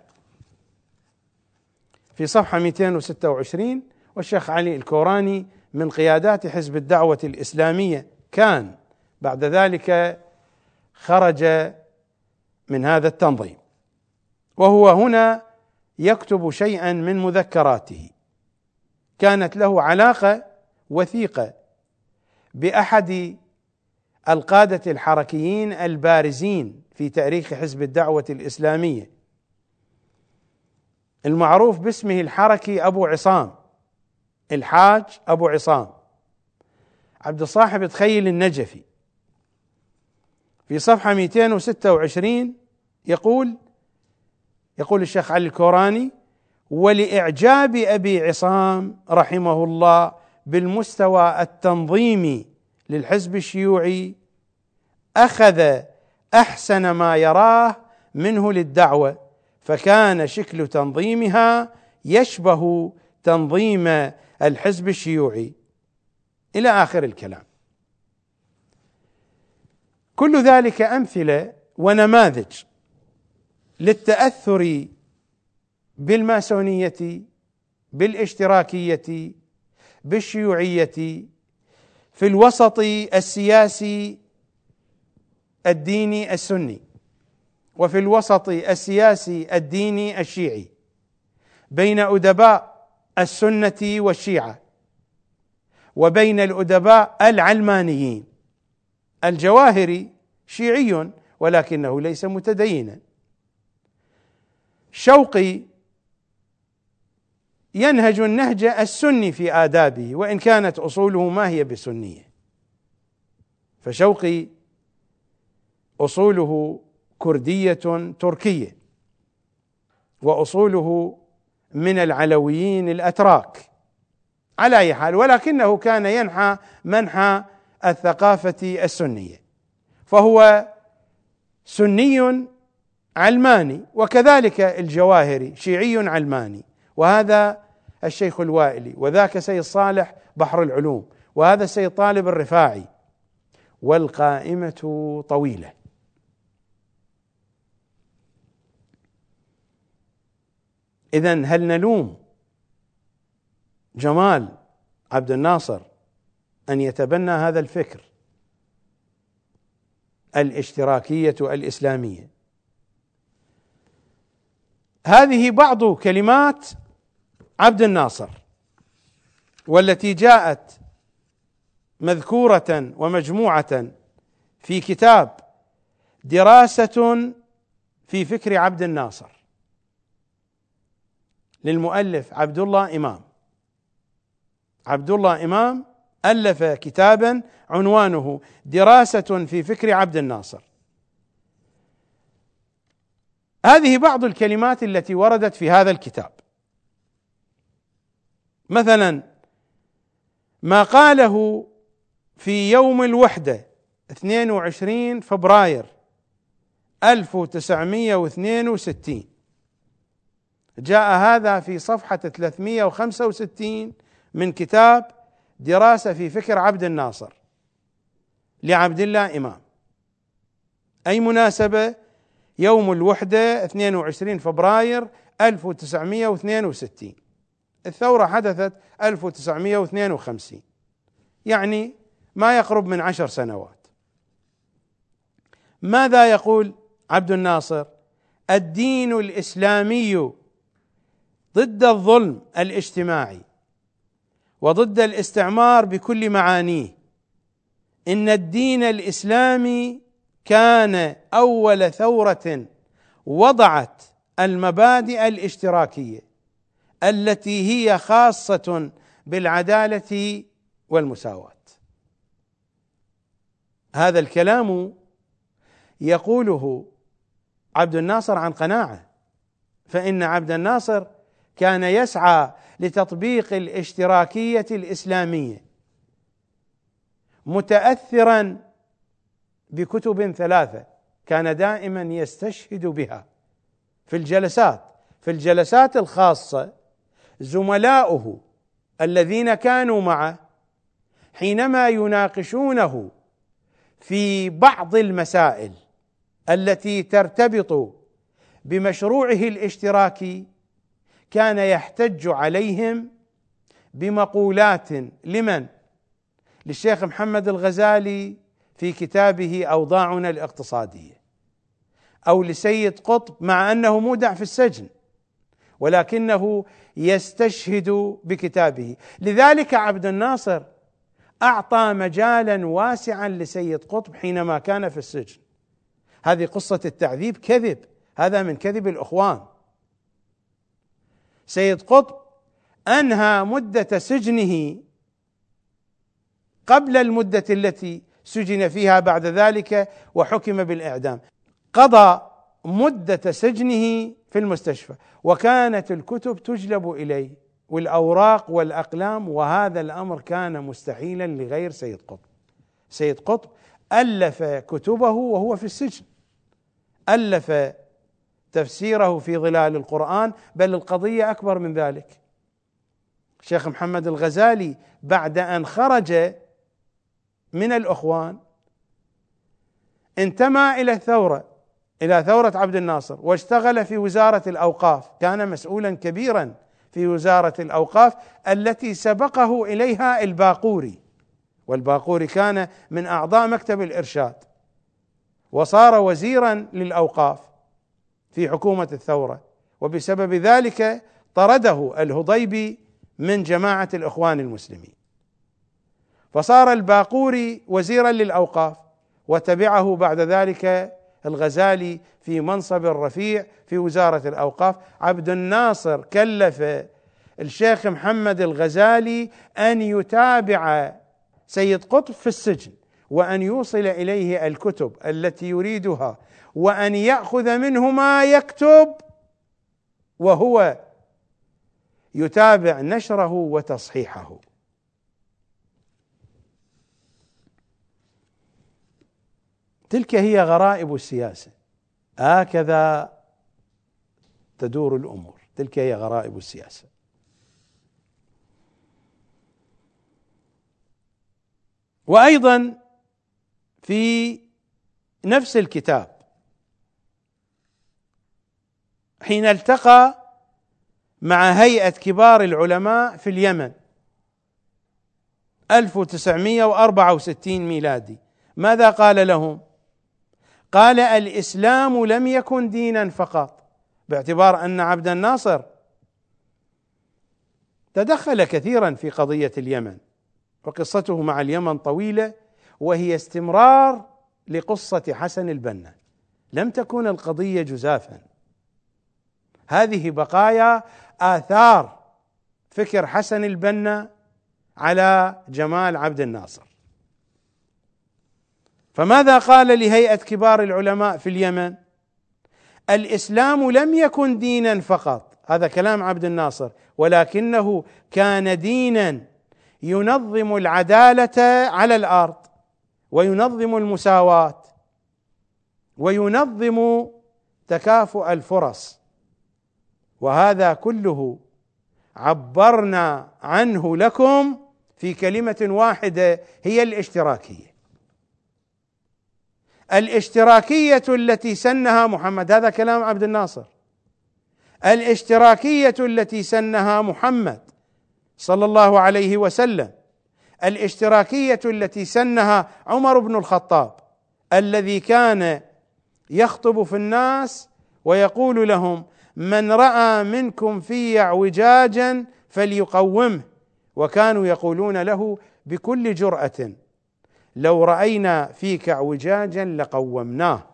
في صفحة مئتين وستة وعشرين. والشيخ علي الكوراني من قيادات حزب الدعوة الإسلامية كان، بعد ذلك خرج من هذا التنظيم، وهو هنا يكتب شيئا من مذكراته. كانت له علاقة وثيقة بأحد القادة الحركيين البارزين في تاريخ حزب الدعوة الإسلامية، المعروف باسمه الحركي أبو عصام، الحاج أبو عصام عبد الصاحب تخيل النجفي. في صفحة مئتين وستة وعشرين يقول يقول الشيخ علي الكوراني: ولإعجاب أبي عصام رحمه الله بالمستوى التنظيمي للحزب الشيوعي أخذ أحسن ما يراه منه للدعوة، فكان شكل تنظيمها يشبه تنظيم الحزب الشيوعي إلى آخر الكلام. كل ذلك أمثلة ونماذج للتأثر بالماسونية، بالاشتراكية، بالشيوعية، في الوسط السياسي الديني السني، وفي الوسط السياسي الديني الشيعي، بين أدباء السنة والشيعة، وبين الأدباء العلمانيين. الجواهري شيعي ولكنه ليس متدينا، شوقي ينهج النهج السني في آدابه وإن كانت أصوله ما هي بسنية، فشوقي أصوله كردية تركية، وأصوله من العلويين الأتراك على أي حال، ولكنه كان ينحى منحى الثقافة السنية، فهو سني علماني، وكذلك الجواهري شيعي علماني، وهذا الشيخ الوائلي، وذاك سيد صالح بحر العلوم، وهذا سيد طالب الرفاعي، والقائمة طويلة. إذن هل نلوم جمال عبد الناصر أن يتبنى هذا الفكر الاشتراكية الإسلامية؟ هذه بعض كلمات عبد الناصر، والتي جاءت مذكورة ومجموعة في كتاب دراسة في فكر عبد الناصر للمؤلف عبد الله إمام. عبد الله إمام ألف كتابا عنوانه دراسة في فكر عبد الناصر. هذه بعض الكلمات التي وردت في هذا الكتاب، مثلا ما قاله في يوم الوحدة اثنين وعشرين فبراير ألف وتسعمائة واثنين وستين، جاء هذا في صفحة ثلاثمائة وخمسة وستين من كتاب دراسة في فكر عبد الناصر لعبد الله إمام. أي مناسبة؟ يوم الوحدة اثنين وعشرين فبراير ألف وتسعمائة واثنين وستين، الثورة حدثت ألف وتسعمائة واثنين وخمسين، يعني ما يقرب من عشر سنوات. ماذا يقول عبد الناصر؟ الدين الإسلامي ضد الظلم الاجتماعي وضد الاستعمار بكل معانيه. إن الدين الإسلامي كان أول ثورة وضعت المبادئ الاشتراكية التي هي خاصة بالعدالة والمساواة. هذا الكلام يقوله عبد الناصر عن قناعة، فإن عبد الناصر كان يسعى لتطبيق الاشتراكية الإسلامية، متأثرا بكتب ثلاثة كان دائما يستشهد بها في الجلسات في الجلسات الخاصة. زملاؤه الذين كانوا معه حينما يناقشونه في بعض المسائل التي ترتبط بمشروعه الاشتراكي كان يحتج عليهم بمقولات لمن؟ للشيخ محمد الغزالي في كتابه أوضاعنا الاقتصادية، أو لسيد قطب مع أنه مودع في السجن ولكنه يستشهد بكتابه. لذلك عبد الناصر أعطى مجالا واسعا لسيد قطب حينما كان في السجن. هذه قصة التعذيب كذب، هذا من كذب الإخوان. سيد قطب أنهى مدة سجنه قبل المدة التي سجن فيها بعد ذلك وحكم بالإعدام، قضى مدة سجنه في المستشفى، وكانت الكتب تجلب إليه والأوراق والأقلام، وهذا الأمر كان مستحيلا لغير سيد قطب. سيد قطب ألف كتبه وهو في السجن، ألف تفسيره في ظلال القرآن، بل القضية أكبر من ذلك. الشيخ محمد الغزالي بعد أن خرج من الأخوان انتمى إلى الثورة، إلى ثورة عبد الناصر، واشتغل في وزارة الأوقاف، كان مسؤولا كبيرا في وزارة الأوقاف التي سبقه إليها الباقوري، والباقوري كان من أعضاء مكتب الإرشاد، وصار وزيرا للأوقاف في حكومة الثورة، وبسبب ذلك طرده الهضيبي من جماعة الإخوان المسلمين، فصار الباقوري وزيرا للأوقاف، وتبعه بعد ذلك الغزالي في منصب رفيع في وزارة الأوقاف. عبد الناصر كلف الشيخ محمد الغزالي أن يتابع سيد قطب في السجن، وأن يوصل إليه الكتب التي يريدها، وأن يأخذ منه ما يكتب، وهو يتابع نشره وتصحيحه. تلك هي غرائب السياسة، هكذا تدور الأمور، تلك هي غرائب السياسة. وأيضا في نفس الكتاب حين التقى مع هيئة كبار العلماء في اليمن ألف وتسعمائة وأربعة وستين ميلادي، ماذا قال لهم؟ قال: الإسلام لم يكن دينا فقط، باعتبار أن عبد الناصر تدخل كثيرا في قضية اليمن، وقصته مع اليمن طويلة، وهي استمرار لقصة حسن البنا، لم تكن القضية جزافا، هذه بقايا آثار فكر حسن البنا على جمال عبد الناصر. فماذا قال لهيئة كبار العلماء في اليمن؟ الإسلام لم يكن دينا فقط، هذا كلام عبد الناصر، ولكنه كان دينا ينظم العدالة على الأرض، وينظم المساواة، وينظم تكافؤ الفرص، وهذا كله عبرنا عنه لكم في كلمة واحدة، هي الاشتراكية. الاشتراكية التي سنها محمد، هذا كلام عبد الناصر، الاشتراكية التي سنها محمد صلى الله عليه وسلم، الاشتراكية التي سنها عمر بن الخطاب، الذي كان يخطب في الناس ويقول لهم: من رأى منكم في اعوجاجا فليقومه، وكانوا يقولون له بكل جرأة: لو رأينا فيك اعوجاجا لقومناه.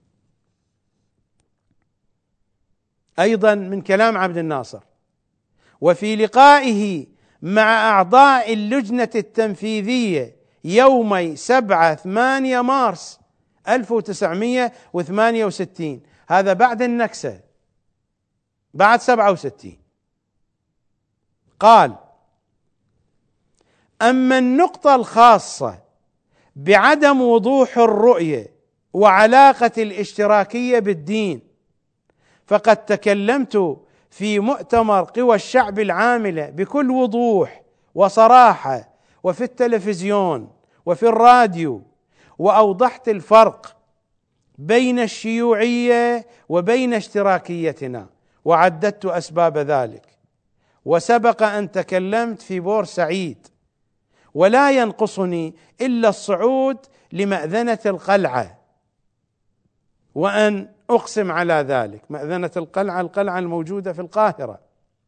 أيضا من كلام عبد الناصر، وفي لقائه مع أعضاء اللجنة التنفيذية يومي سبعة ثمانية مارس ألف وتسعمائة وثمانية وستين، هذا بعد النكسة، بعد سبعة وستين، قال: أما النقطة الخاصة بعدم وضوح الرؤية وعلاقة الاشتراكية بالدين، فقد تكلمت في مؤتمر قوى الشعب العاملة بكل وضوح وصراحة، وفي التلفزيون وفي الراديو، وأوضحت الفرق بين الشيوعية وبين اشتراكيتنا، وعددت أسباب ذلك، وسبق أن تكلمت في بورسعيد، ولا ينقصني إلا الصعود لمأذنة القلعة وأن أقسم على ذلك. مأذنة القلعة، القلعة الموجودة في القاهرة.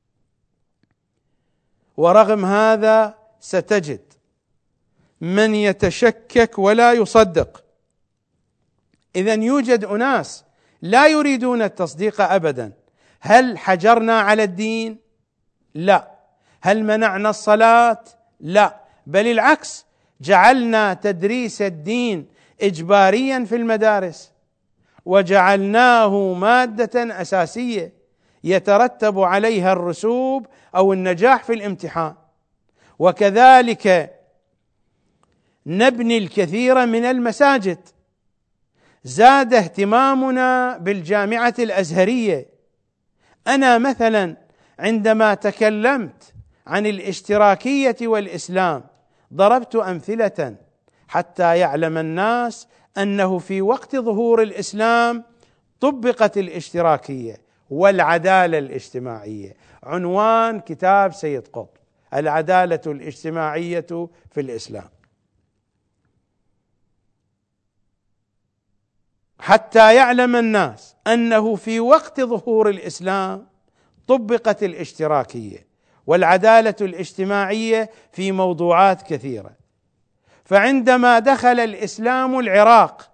ورغم هذا ستجد من يتشكك ولا يصدق. إذن يوجد أناس لا يريدون التصديق أبدا. هل حجرنا على الدين؟ لا. هل منعنا الصلاة؟ لا، بل العكس، جعلنا تدريس الدين إجباريا في المدارس، وجعلناه مادة أساسية يترتب عليها الرسوب أو النجاح في الامتحان. وكذلك نبني الكثير من المساجد. زاد اهتمامنا بالجامعة الأزهرية. أنا مثلا عندما تكلمت عن الاشتراكية والإسلام ضربت أمثلة حتى يعلم الناس أنه في وقت ظهور الإسلام طبقت الاشتراكية والعدالة الاجتماعية. عنوان كتاب سيد قطب: العدالة الاجتماعية في الإسلام. حتى يعلم الناس أنه في وقت ظهور الإسلام طبقت الاشتراكية والعدالة الاجتماعية في موضوعات كثيرة. فعندما دخل الإسلام العراق،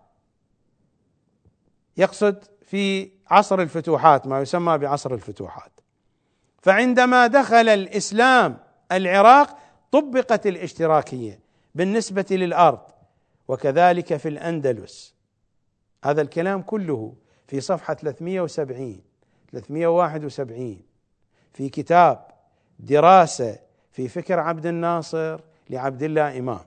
يقصد في عصر الفتوحات، ما يسمى بعصر الفتوحات، فعندما دخل الإسلام العراق طبقت الاشتراكية بالنسبة للأرض، وكذلك في الأندلس. هذا الكلام كله في صفحة ثلاثمئة وسبعين ثلاثمئة وواحد وسبعين في كتاب دراسة في فكر عبد الناصر لعبد الله إمام.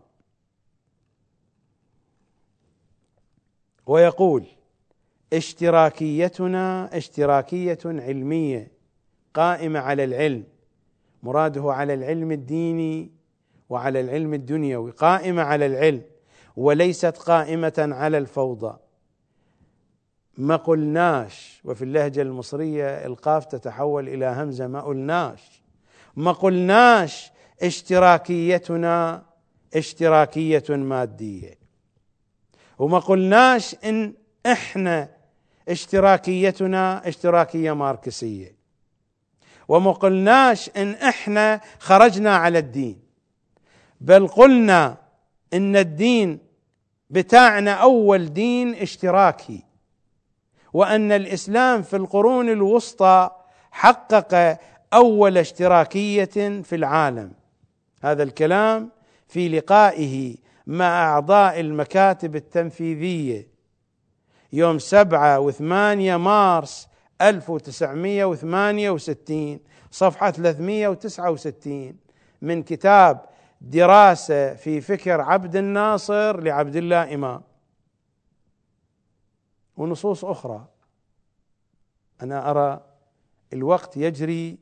ويقول: اشتراكيتنا اشتراكية علمية قائمة على العلم، مراده على العلم الديني وعلى العلم الدنيوي، قائمة على العلم وليست قائمة على الفوضى. ما قلناش، وفي اللهجة المصرية القاف تتحول إلى همزة، ما قلناش ما قلناش اشتراكيتنا اشتراكية مادية، وما قلناش إن إحنا اشتراكيتنا اشتراكية ماركسية، وما قلناش إن إحنا خرجنا على الدين، بل قلنا إن الدين بتاعنا أول دين اشتراكي، وأن الإسلام في القرون الوسطى حقق أول اشتراكية في العالم. هذا الكلام في لقائه مع أعضاء المكاتب التنفيذية يوم سبعة وثمانية مارس ألف وتسعمئة وثمانية وستين، صفحة ثلاثمئة وتسعة وستين من كتاب دراسة في فكر عبد الناصر لعبد الله إمام. ونصوص أخرى. أنا أرى الوقت يجري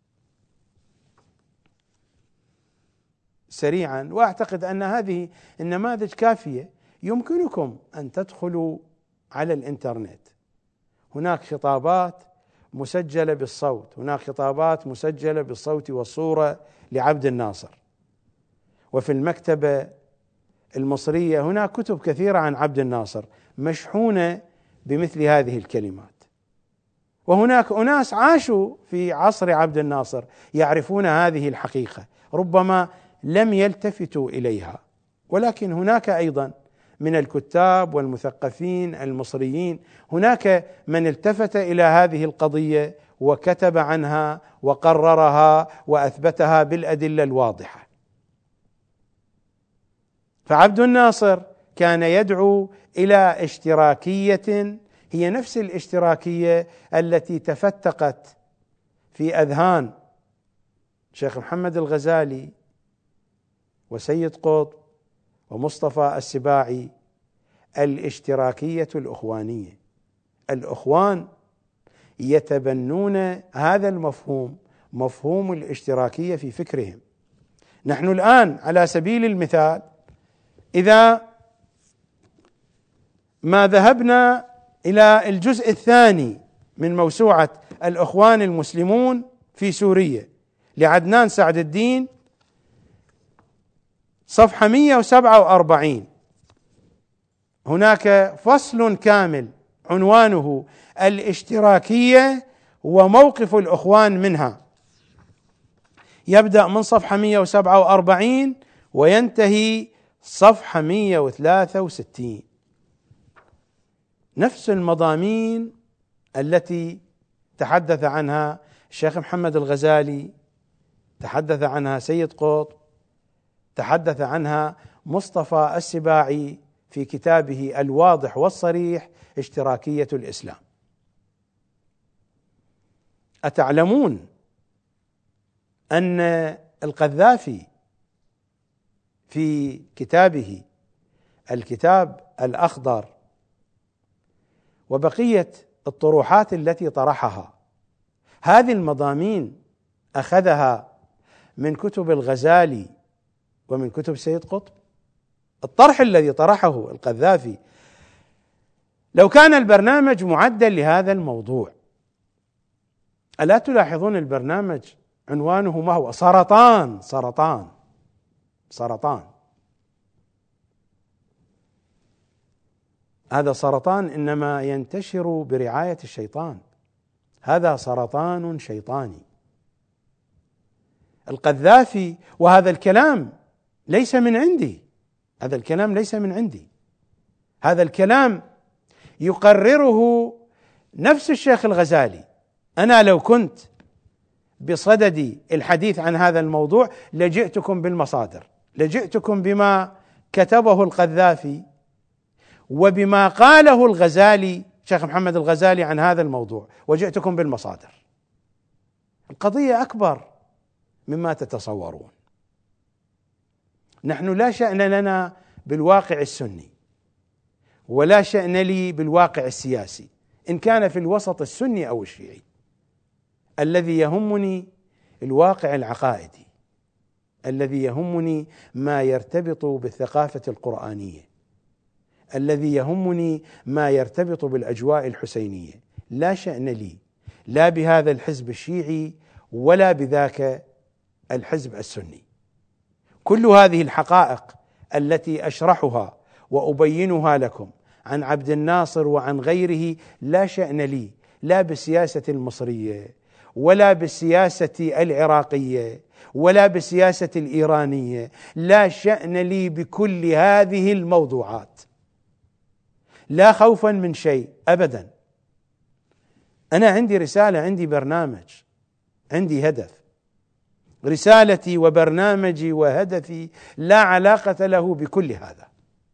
سريعا، وأعتقد أن هذه النماذج كافية. يمكنكم أن تدخلوا على الإنترنت، هناك خطابات مسجلة بالصوت، هناك خطابات مسجلة بالصوت والصورة لعبد الناصر، وفي المكتبة المصرية هناك كتب كثيرة عن عبد الناصر مشحونة بمثل هذه الكلمات. وهناك أناس عاشوا في عصر عبد الناصر يعرفون هذه الحقيقة، ربما لم يلتفتوا إليها، ولكن هناك أيضا من الكتاب والمثقفين المصريين هناك من التفت إلى هذه القضية وكتب عنها وقررها وأثبتها بالأدلة الواضحة. فعبد الناصر كان يدعو إلى اشتراكية هي نفس الاشتراكية التي تفتقت في أذهان شيخ محمد الغزالي وسيد قطب ومصطفى السباعي، الاشتراكية الأخوانية. الأخوان يتبنون هذا المفهوم، مفهوم الاشتراكية في فكرهم. نحن الآن على سبيل المثال إذا ما ذهبنا إلى الجزء الثاني من موسوعة الإخوان المسلمون في سوريا لعدنان سعد الدين، صفحة مئة وسبعة وأربعين، هناك فصل كامل عنوانه الاشتراكية وموقف الإخوان منها، يبدأ من صفحة مئة وسبعة وأربعين وينتهي صفحة مئة وثلاثة وستين. نفس المضامين التي تحدث عنها الشيخ محمد الغزالي، تحدث عنها سيد قطب، تحدث عنها مصطفى السباعي في كتابه الواضح والصريح اشتراكية الإسلام. أتعلمون أن القذافي في كتابه الكتاب الأخضر وبقية الطروحات التي طرحها، هذه المضامين أخذها من كتب الغزالي ومن كتب سيد قطب؟ الطرح الذي طرحه القذافي لو كان البرنامج معدا لهذا الموضوع، ألا تلاحظون البرنامج عنوانه ما هو؟ سرطان سرطان سرطان. هذا سرطان إنما ينتشر برعاية الشيطان، هذا سرطان شيطاني. القذافي، وهذا الكلام ليس من عندي، هذا الكلام ليس من عندي، هذا الكلام يقرره نفس الشيخ الغزالي. أنا لو كنت بصدد الحديث عن هذا الموضوع لجئتكم بالمصادر، لجئتكم بما كتبه القذافي وبما قاله الغزالي شيخ محمد الغزالي عن هذا الموضوع، وجئتكم بالمصادر. القضية أكبر مما تتصورون. نحن لا شأن لنا بالواقع السني ولا شأن لي بالواقع السياسي إن كان في الوسط السني أو الشيعي. الذي يهمني الواقع العقائدي، الذي يهمني ما يرتبط بالثقافة القرآنية، الذي يهمني ما يرتبط بالأجواء الحسينية. لا شأن لي لا بهذا الحزب الشيعي ولا بذاك الحزب السني. كل هذه الحقائق التي أشرحها وأبينها لكم عن عبد الناصر وعن غيره لا شأن لي لا بالسياسة المصرية ولا بالسياسة العراقية ولا بالسياسة الإيرانية، لا شأن لي بكل هذه الموضوعات، لا خوفا من شيء أبدا. أنا عندي رسالة، عندي برنامج، عندي هدف. رسالتي وبرنامجي وهدفي لا علاقة له بكل هذا،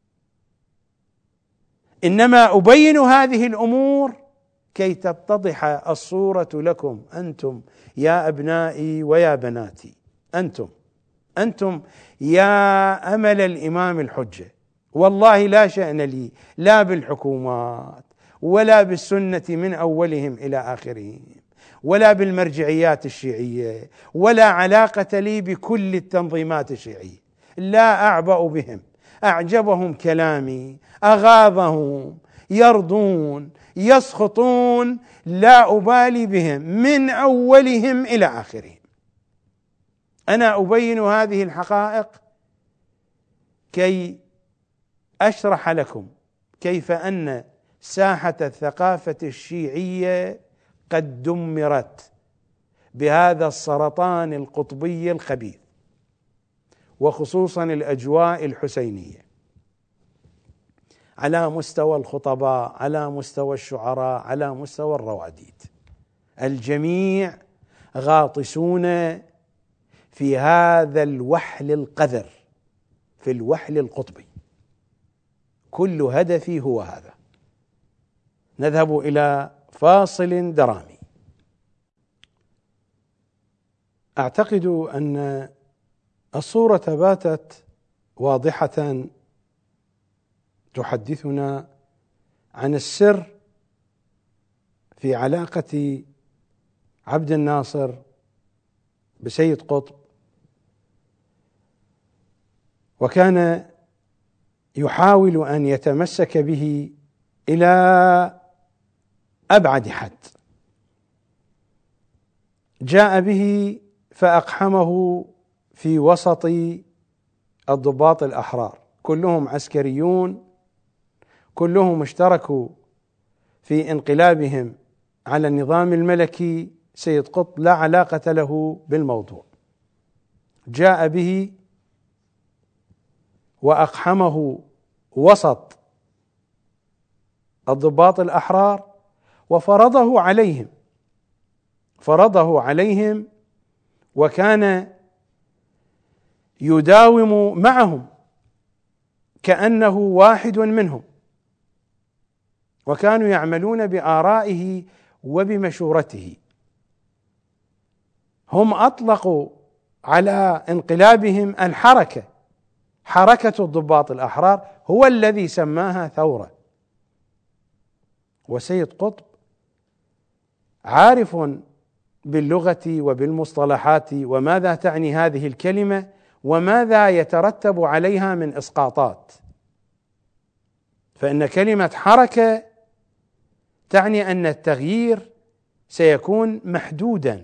إنما أبين هذه الأمور كي تتضح الصورة لكم أنتم يا أبنائي ويا بناتي، أنتم أنتم يا أمل الإمام الحجة. والله لا شأن لي لا بالحكومات ولا بالسنة من أولهم إلى آخرهم ولا بالمرجعيات الشيعية، ولا علاقة لي بكل التنظيمات الشيعية. لا أعبأ بهم، أعجبهم كلامي، أغاظهم، يرضون، يسخطون، لا أبالي بهم من أولهم إلى آخرهم. أنا أبين هذه الحقائق كي أشرح لكم كيف أن ساحة الثقافة الشيعية قد دمرت بهذا السرطان القطبي الخبيث، وخصوصا الأجواء الحسينية، على مستوى الخطباء، على مستوى الشعراء، على مستوى الرواديد. الجميع غاطسون في هذا الوحل القذر، في الوحل القطبي. كل هدفي هو هذا. نذهب إلى فاصل درامي. أعتقد أن الصورة باتت واضحة تحدثنا عن السر في علاقة عبد الناصر بسيد قطب، وكان يحاول أن يتمسك به إلى أبعد حد. جاء به فأقحمه في وسط الضباط الأحرار، كلهم عسكريون، كلهم اشتركوا في انقلابهم على النظام الملكي. سيد قطب لا علاقة له بالموضوع. جاء به وأقحمه وسط الضباط الأحرار وفرضه عليهم، فرضه عليهم وكان يداوم معهم كأنه واحد منهم، وكانوا يعملون بآرائه وبمشورته. هم أطلقوا على انقلابهم الحركة، حركة الضباط الأحرار هو الذي سماها ثورة. وسيد قطب عارف باللغة وبالمصطلحات وماذا تعني هذه الكلمة وماذا يترتب عليها من إسقاطات. فإن كلمة حركة تعني أن التغيير سيكون محدودا،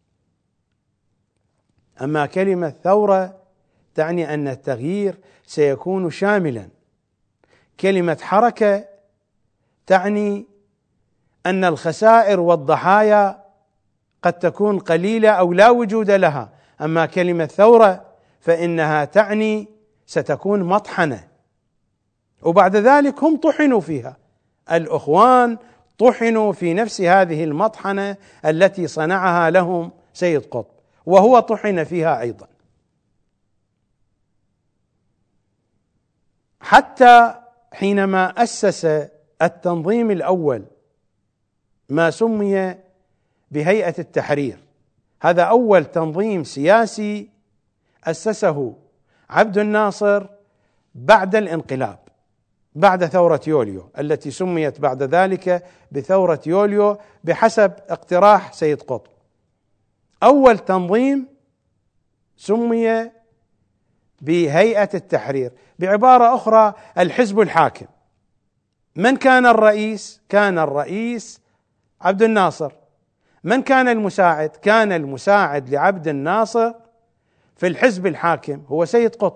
أما كلمة ثورة تعني أن التغيير سيكون شاملا. كلمة حركة تعني أن الخسائر والضحايا قد تكون قليلة أو لا وجود لها، أما كلمة ثورة فإنها تعني ستكون مطحنة. وبعد ذلك هم طحنوا فيها، الأخوان طحنوا في نفس هذه المطحنة التي صنعها لهم سيد قطب، وهو طحن فيها أيضا، حتى حينما أسس التنظيم الأول ما سمي بهيئة التحرير. هذا أول تنظيم سياسي أسسه عبد الناصر بعد الانقلاب، بعد ثورة يوليو التي سميت بعد ذلك بثورة يوليو بحسب اقتراح سيد قطب. أول تنظيم سمي بهيئة التحرير، بعبارة أخرى الحزب الحاكم. من كان الرئيس؟ كان الرئيس عبد الناصر. من كان المساعد؟ كان المساعد لعبد الناصر في الحزب الحاكم هو سيد قطب.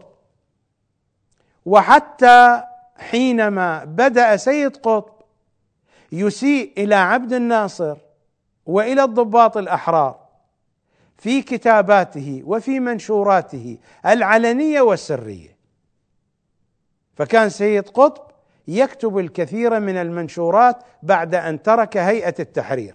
وحتى حينما بدأ سيد قطب يسيء إلى عبد الناصر وإلى الضباط الأحرار في كتاباته وفي منشوراته العلنية والسرية، فكان سيد قطب يكتب الكثير من المنشورات بعد أن ترك هيئة التحرير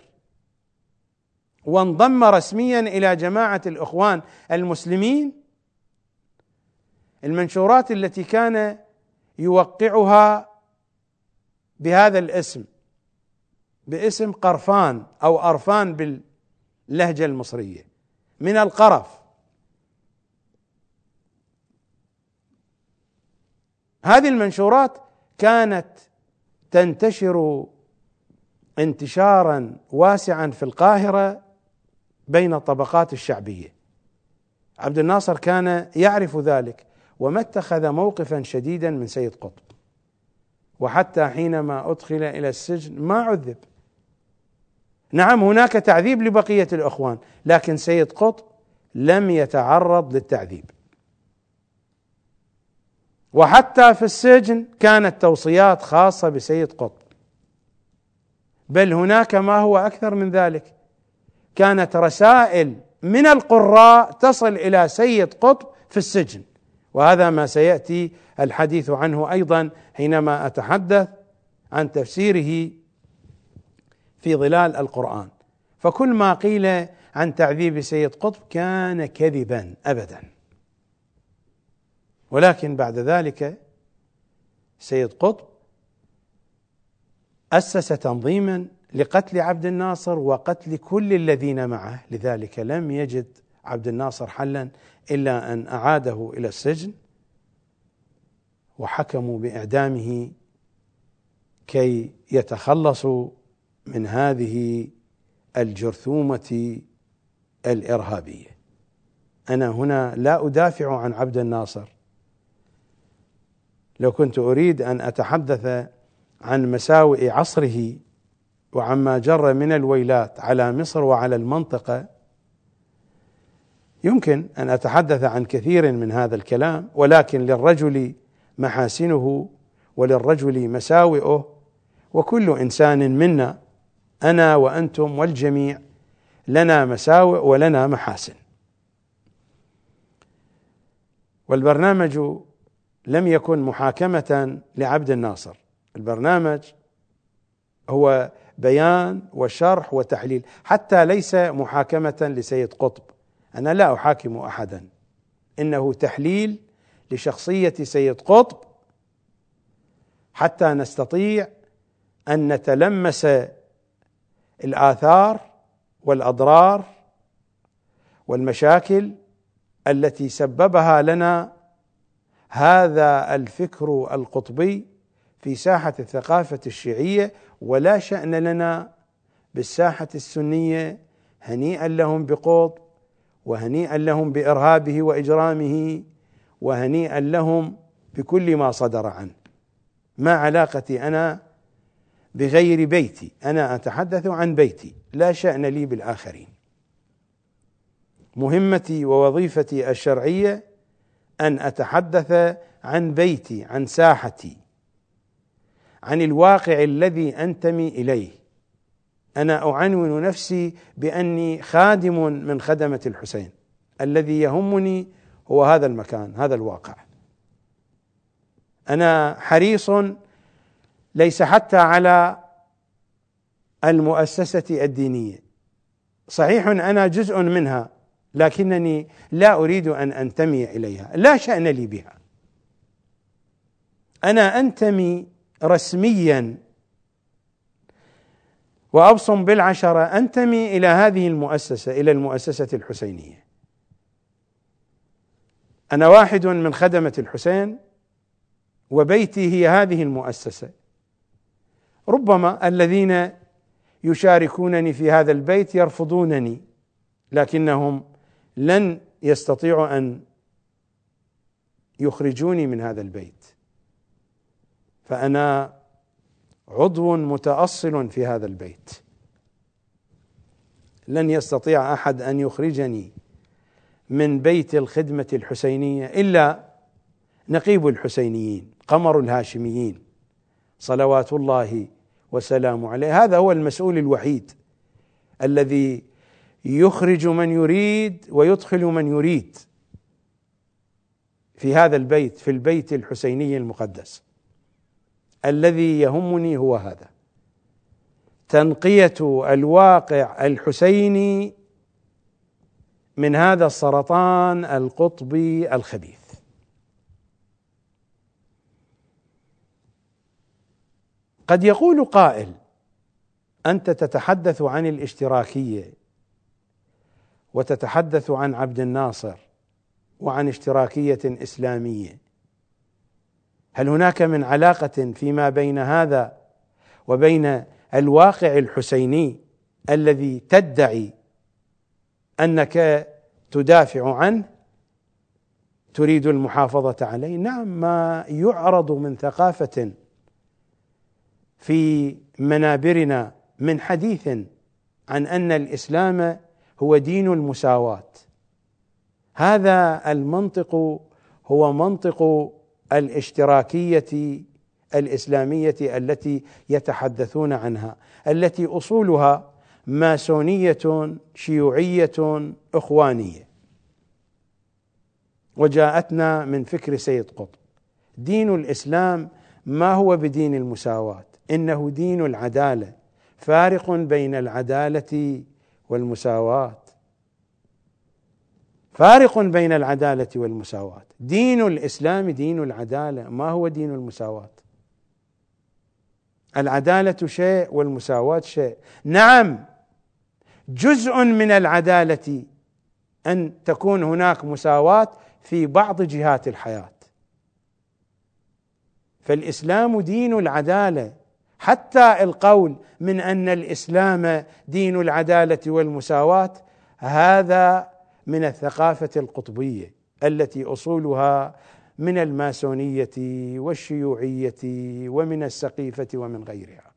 وانضم رسميا إلى جماعة الإخوان المسلمين. المنشورات التي كان يوقعها بهذا الاسم، باسم قرفان أو أرفان باللهجة المصرية، من القرف. هذه المنشورات كانت تنتشر انتشارا واسعا في القاهرة بين الطبقات الشعبية. عبد الناصر كان يعرف ذلك وما اتخذ موقفا شديدا من سيد قطب، وحتى حينما أدخل إلى السجن ما عذب. نعم هناك تعذيب لبقية الإخوان، لكن سيد قطب لم يتعرض للتعذيب. وحتى في السجن كانت توصيات خاصة بسيد قطب، بل هناك ما هو أكثر من ذلك، كانت رسائل من القراء تصل إلى سيد قطب في السجن، وهذا ما سيأتي الحديث عنه أيضا حينما أتحدث عن تفسيره في ظلال القرآن. فكل ما قيل عن تعذيب سيد قطب كان كذبا أبدا. ولكن بعد ذلك سيد قطب أسس تنظيما لقتل عبد الناصر وقتل كل الذين معه، لذلك لم يجد عبد الناصر حلا إلا أن أعاده إلى السجن وحكموا بإعدامه كي يتخلصوا من هذه الجرثومة الإرهابية. أنا هنا لا أدافع عن عبد الناصر، لو كنت أريد أن أتحدث عن مساوئ عصره وعما جر من الويلات على مصر وعلى المنطقة يمكن أن أتحدث عن كثير من هذا الكلام، ولكن للرجل محاسنه وللرجل مساوئه، وكل إنسان منا أنا وأنتم والجميع لنا مساوئ ولنا محاسن. والبرنامج لم يكن محاكمة لعبد الناصر، البرنامج هو بيان وشرح وتحليل، حتى ليس محاكمة لسيد قطب. أنا لا أحاكم أحدا، إنه تحليل لشخصية سيد قطب حتى نستطيع أن نتلمس الآثار والأضرار والمشاكل التي سببها لنا هذا الفكر القطبي في ساحة الثقافة الشيعية، ولا شأن لنا بالساحة السنية. هنيئا لهم بقطب، وهنيئا لهم بإرهابه وإجرامه، وهنيئا لهم بكل ما صدر عنه. ما علاقتي أنا بغير بيتي؟ أنا أتحدث عن بيتي، لا شأن لي بالآخرين. مهمتي ووظيفتي الشرعية أن أتحدث عن بيتي، عن ساحتي، عن الواقع الذي أنتمي إليه. أنا أعنون نفسي بأني خادم من خدمة الحسين، الذي يهمني هو هذا المكان، هذا الواقع. أنا حريص ليس حتى على المؤسسة الدينية، صحيح أنا جزء منها، لكنني لا أريد أن أنتمي إليها، لا شأن لي بها. أنا أنتمي رسميا وأبصم بالعشرة، أنتمي إلى هذه المؤسسة، إلى المؤسسة الحسينية. أنا واحد من خدمة الحسين، وبيتي هي هذه المؤسسة. ربما الذين يشاركونني في هذا البيت يرفضونني، لكنهم لن يستطيعوا أن يخرجوني من هذا البيت، فأنا عضو متأصل في هذا البيت. لن يستطيع أحد أن يخرجني من بيت الخدمة الحسينية إلا نقيب الحسينيين، قمر الهاشميين، صلوات الله وسلامه عليه. هذا هو المسؤول الوحيد الذي يخرج من يريد ويدخل من يريد في هذا البيت، في البيت الحسيني المقدس. الذي يهمني هو هذا: تنقية الواقع الحسيني من هذا السرطان القطبي الخبيث. قد يقول قائل: أنت تتحدث عن الاشتراكية وتتحدث عن عبد الناصر وعن اشتراكية إسلامية، هل هناك من علاقة فيما بين هذا وبين الواقع الحسيني الذي تدعي أنك تدافع عنه، تريد المحافظة عليه؟ نعم، ما يعرض من ثقافة في منابرنا من حديث عن أن الإسلام هو دين المساواة، هذا المنطق هو منطق الاشتراكية الإسلامية التي يتحدثون عنها، التي أصولها ماسونية شيوعية إخوانية، وجاءتنا من فكر سيد قطب. دين الإسلام ما هو بدين المساواة، إنه دين العدالة، فارق بين العدالة والمساواة، فارق بين العدالة والمساواة. دين الإسلام دين العدالة، ما هو دين المساواة. العدالة شيء والمساواة شيء. نعم، جزء من العدالة أن تكون هناك مساواة في بعض جهات الحياة، فالإسلام دين العدالة. حتى القول من أن الإسلام دين العدالة والمساواة هذا من الثقافة القطبية التي أصولها من الماسونية والشيوعية ومن السقيفة ومن غيرها.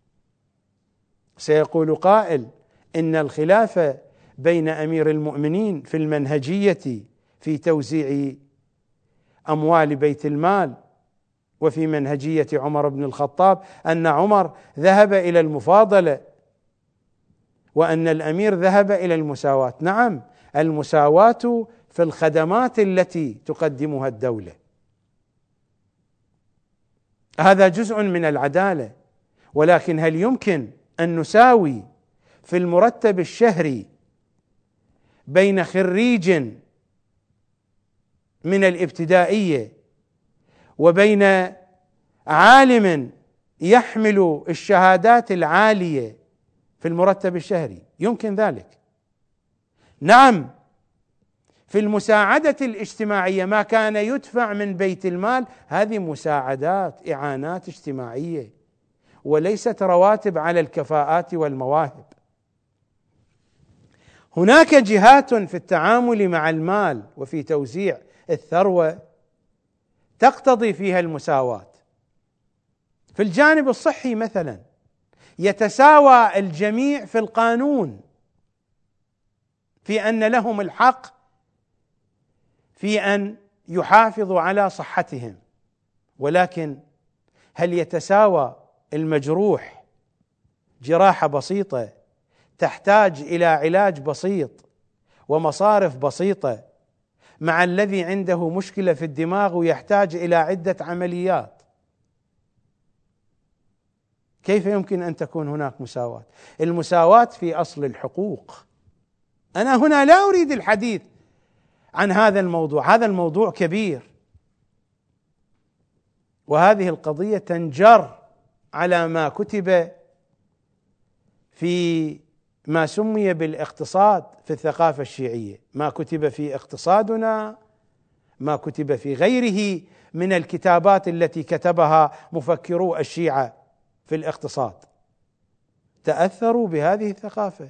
سيقول قائل: إن الخلاف بين أمير المؤمنين في المنهجية في توزيع أموال بيت المال وفي منهجية عمر بن الخطاب أن عمر ذهب إلى المفاضلة وأن الأمير ذهب إلى المساواة. نعم، المساواة في الخدمات التي تقدمها الدولة، هذا جزء من العدالة، ولكن هل يمكن أن نساوي في المرتب الشهري بين خريج من الابتدائية وبين عالم يحمل الشهادات العالية في المرتب الشهري؟ يمكن ذلك. نعم، في المساعدة الاجتماعية ما كان يدفع من بيت المال هذه مساعدات إعانات اجتماعية وليست رواتب على الكفاءات والمواهب. هناك جهات في التعامل مع المال وفي توزيع الثروة تقتضي فيها المساواة. في الجانب الصحي مثلا يتساوى الجميع في القانون في أن لهم الحق في أن يحافظوا على صحتهم، ولكن هل يتساوى المجروح جراحة بسيطة تحتاج إلى علاج بسيط ومصارف بسيطة مع الذي عنده مشكلة في الدماغ ويحتاج إلى عدة عمليات؟ كيف يمكن أن تكون هناك مساواة؟ المساواة في أصل الحقوق. أنا هنا لا أريد الحديث عن هذا الموضوع، هذا الموضوع كبير، وهذه القضية تنجر على ما كتب في ما سمي بالاقتصاد في الثقافة الشيعية، ما كتب في اقتصادنا، ما كتب في غيره من الكتابات التي كتبها مفكرو الشيعة في الاقتصاد، تأثروا بهذه الثقافة.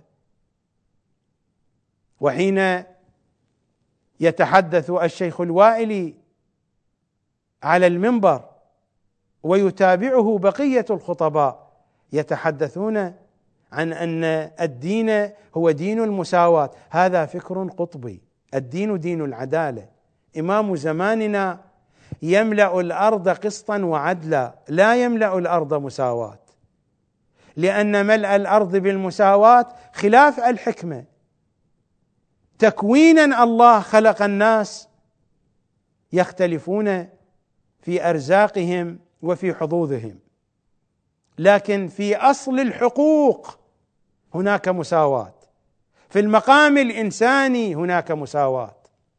وحين يتحدث الشيخ الوائلي على المنبر ويتابعه بقية الخطباء يتحدثون عن أن الدين هو دين المساواة، هذا فكر قطبي. الدين دين العدالة. إمام زماننا يملأ الأرض قسطا وعدلا، لا يملأ الأرض مساواة، لأن ملء الأرض بالمساواة خلاف الحكمة. تكوينا الله خلق الناس يختلفون في أرزاقهم وفي حظوظهم، لكن في أصل الحقوق هناك مساواة، في المقام الإنساني هناك مساواة.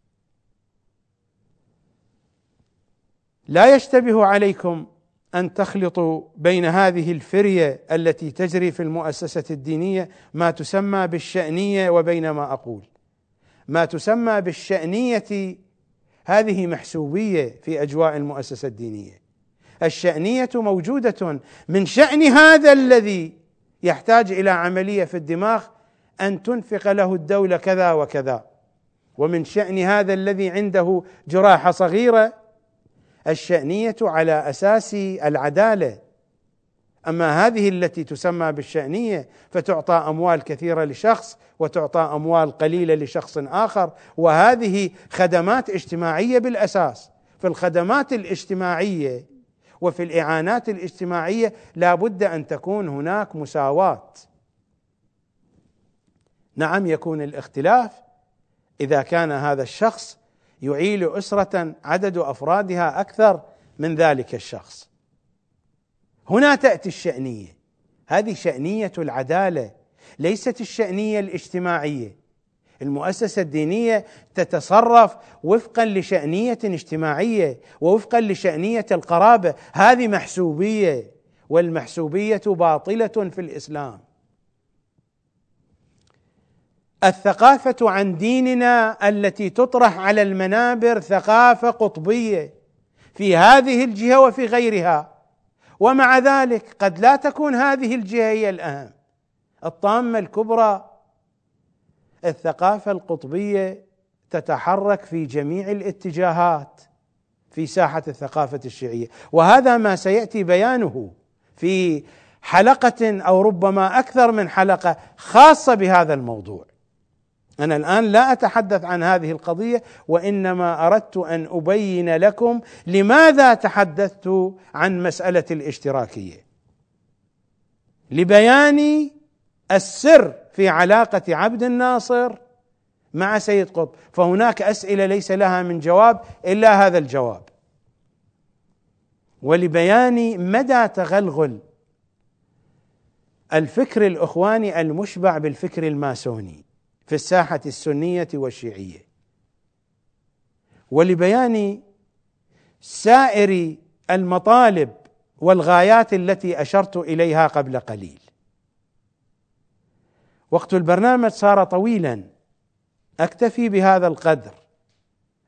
لا يشتبه عليكم أن تخلطوا بين هذه الفرية التي تجري في المؤسسة الدينية ما تسمى بالشأنية وبين ما أقول. ما تسمى بالشأنية هذه محسوبية في أجواء المؤسسة الدينية. الشأنية موجودة. من شأن هذا الذي يحتاج إلى عملية في الدماغ أن تنفق له الدولة كذا وكذا، ومن شأن هذا الذي عنده جراحة صغيرة الشأنية على أساس العدالة. أما هذه التي تسمى بالشأنية فتعطى أموال كثيرة لشخص وتعطى أموال قليلة لشخص آخر، وهذه خدمات اجتماعية بالأساس. في الخدمات الاجتماعية وفي الإعانات الاجتماعية لا بد أن تكون هناك مساواة. نعم يكون الاختلاف إذا كان هذا الشخص يعيل أسرة عدد أفرادها أكثر من ذلك الشخص. هنا تأتي الشأنية، هذه شأنية العدالة، ليست الشأنية الاجتماعية. المؤسسة الدينية تتصرف وفقا لشأنية اجتماعية ووفقا لشأنية القرابة، هذه محسوبية، والمحسوبية باطلة في الإسلام. الثقافة عن ديننا التي تطرح على المنابر ثقافة قطبية في هذه الجهة وفي غيرها، ومع ذلك قد لا تكون هذه الجهة هي الأهم. الطامة الكبرى الثقافة القطبية تتحرك في جميع الاتجاهات في ساحة الثقافة الشيعية، وهذا ما سيأتي بيانه في حلقة أو ربما أكثر من حلقة خاصة بهذا الموضوع. أنا الآن لا أتحدث عن هذه القضية، وإنما أردت أن أبين لكم لماذا تحدثت عن مسألة الاشتراكية، لبيان السر في علاقة عبد الناصر مع سيد قطب. فهناك أسئلة ليس لها من جواب إلا هذا الجواب، ولبيان مدى تغلغل الفكر الإخواني المشبع بالفكر الماسوني في الساحة السنية والشيعية، ولبيان سائر المطالب والغايات التي أشرت إليها قبل قليل. وقت البرنامج صار طويلا، أكتفي بهذا القدر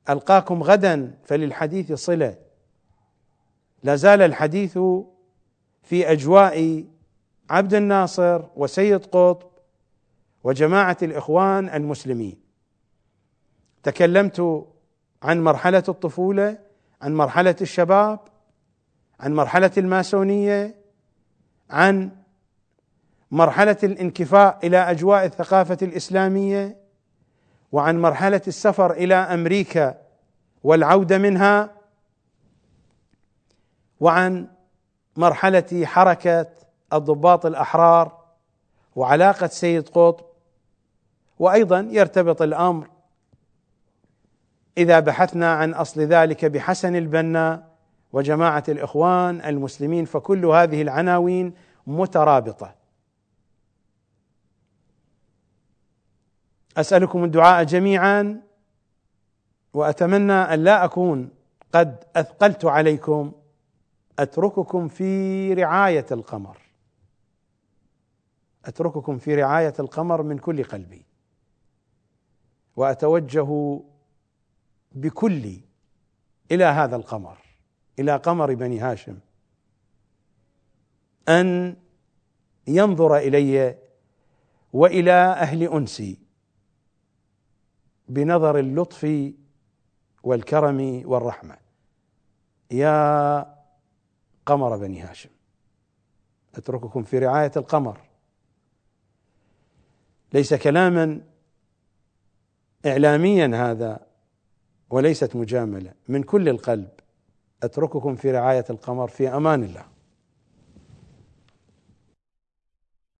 ألقاكم غدا فللحديث صلة. لا زال الحديث في أجواء عبد الناصر وسيد قطب وجماعة الإخوان المسلمين. تكلمت عن مرحلة الطفولة، عن مرحلة الشباب، عن مرحلة الماسونية، عن مرحلة الانكفاء إلى أجواء الثقافة الإسلامية، وعن مرحلة السفر إلى أمريكا والعودة منها، وعن مرحلة حركة الضباط الأحرار وعلاقة سيد قطب. وأيضا يرتبط الأمر إذا بحثنا عن أصل ذلك بحسن البنا وجماعة الإخوان المسلمين، فكل هذه العناوين مترابطة. أسألكم الدعاء جميعا، وأتمنى أن لا أكون قد أثقلت عليكم. أترككم في رعاية القمر، أترككم في رعاية القمر من كل قلبي، وأتوجه بكلي إلى هذا القمر، إلى قمر بني هاشم، أن ينظر إلي وإلى أهل أنسي بنظر اللطف والكرم والرحمة. يا قمر بني هاشم، أترككم في رعاية القمر. ليس كلاما إعلاميا هذا، وليست مجاملة، من كل القلب. أترككم في رعاية القمر، في أمان الله.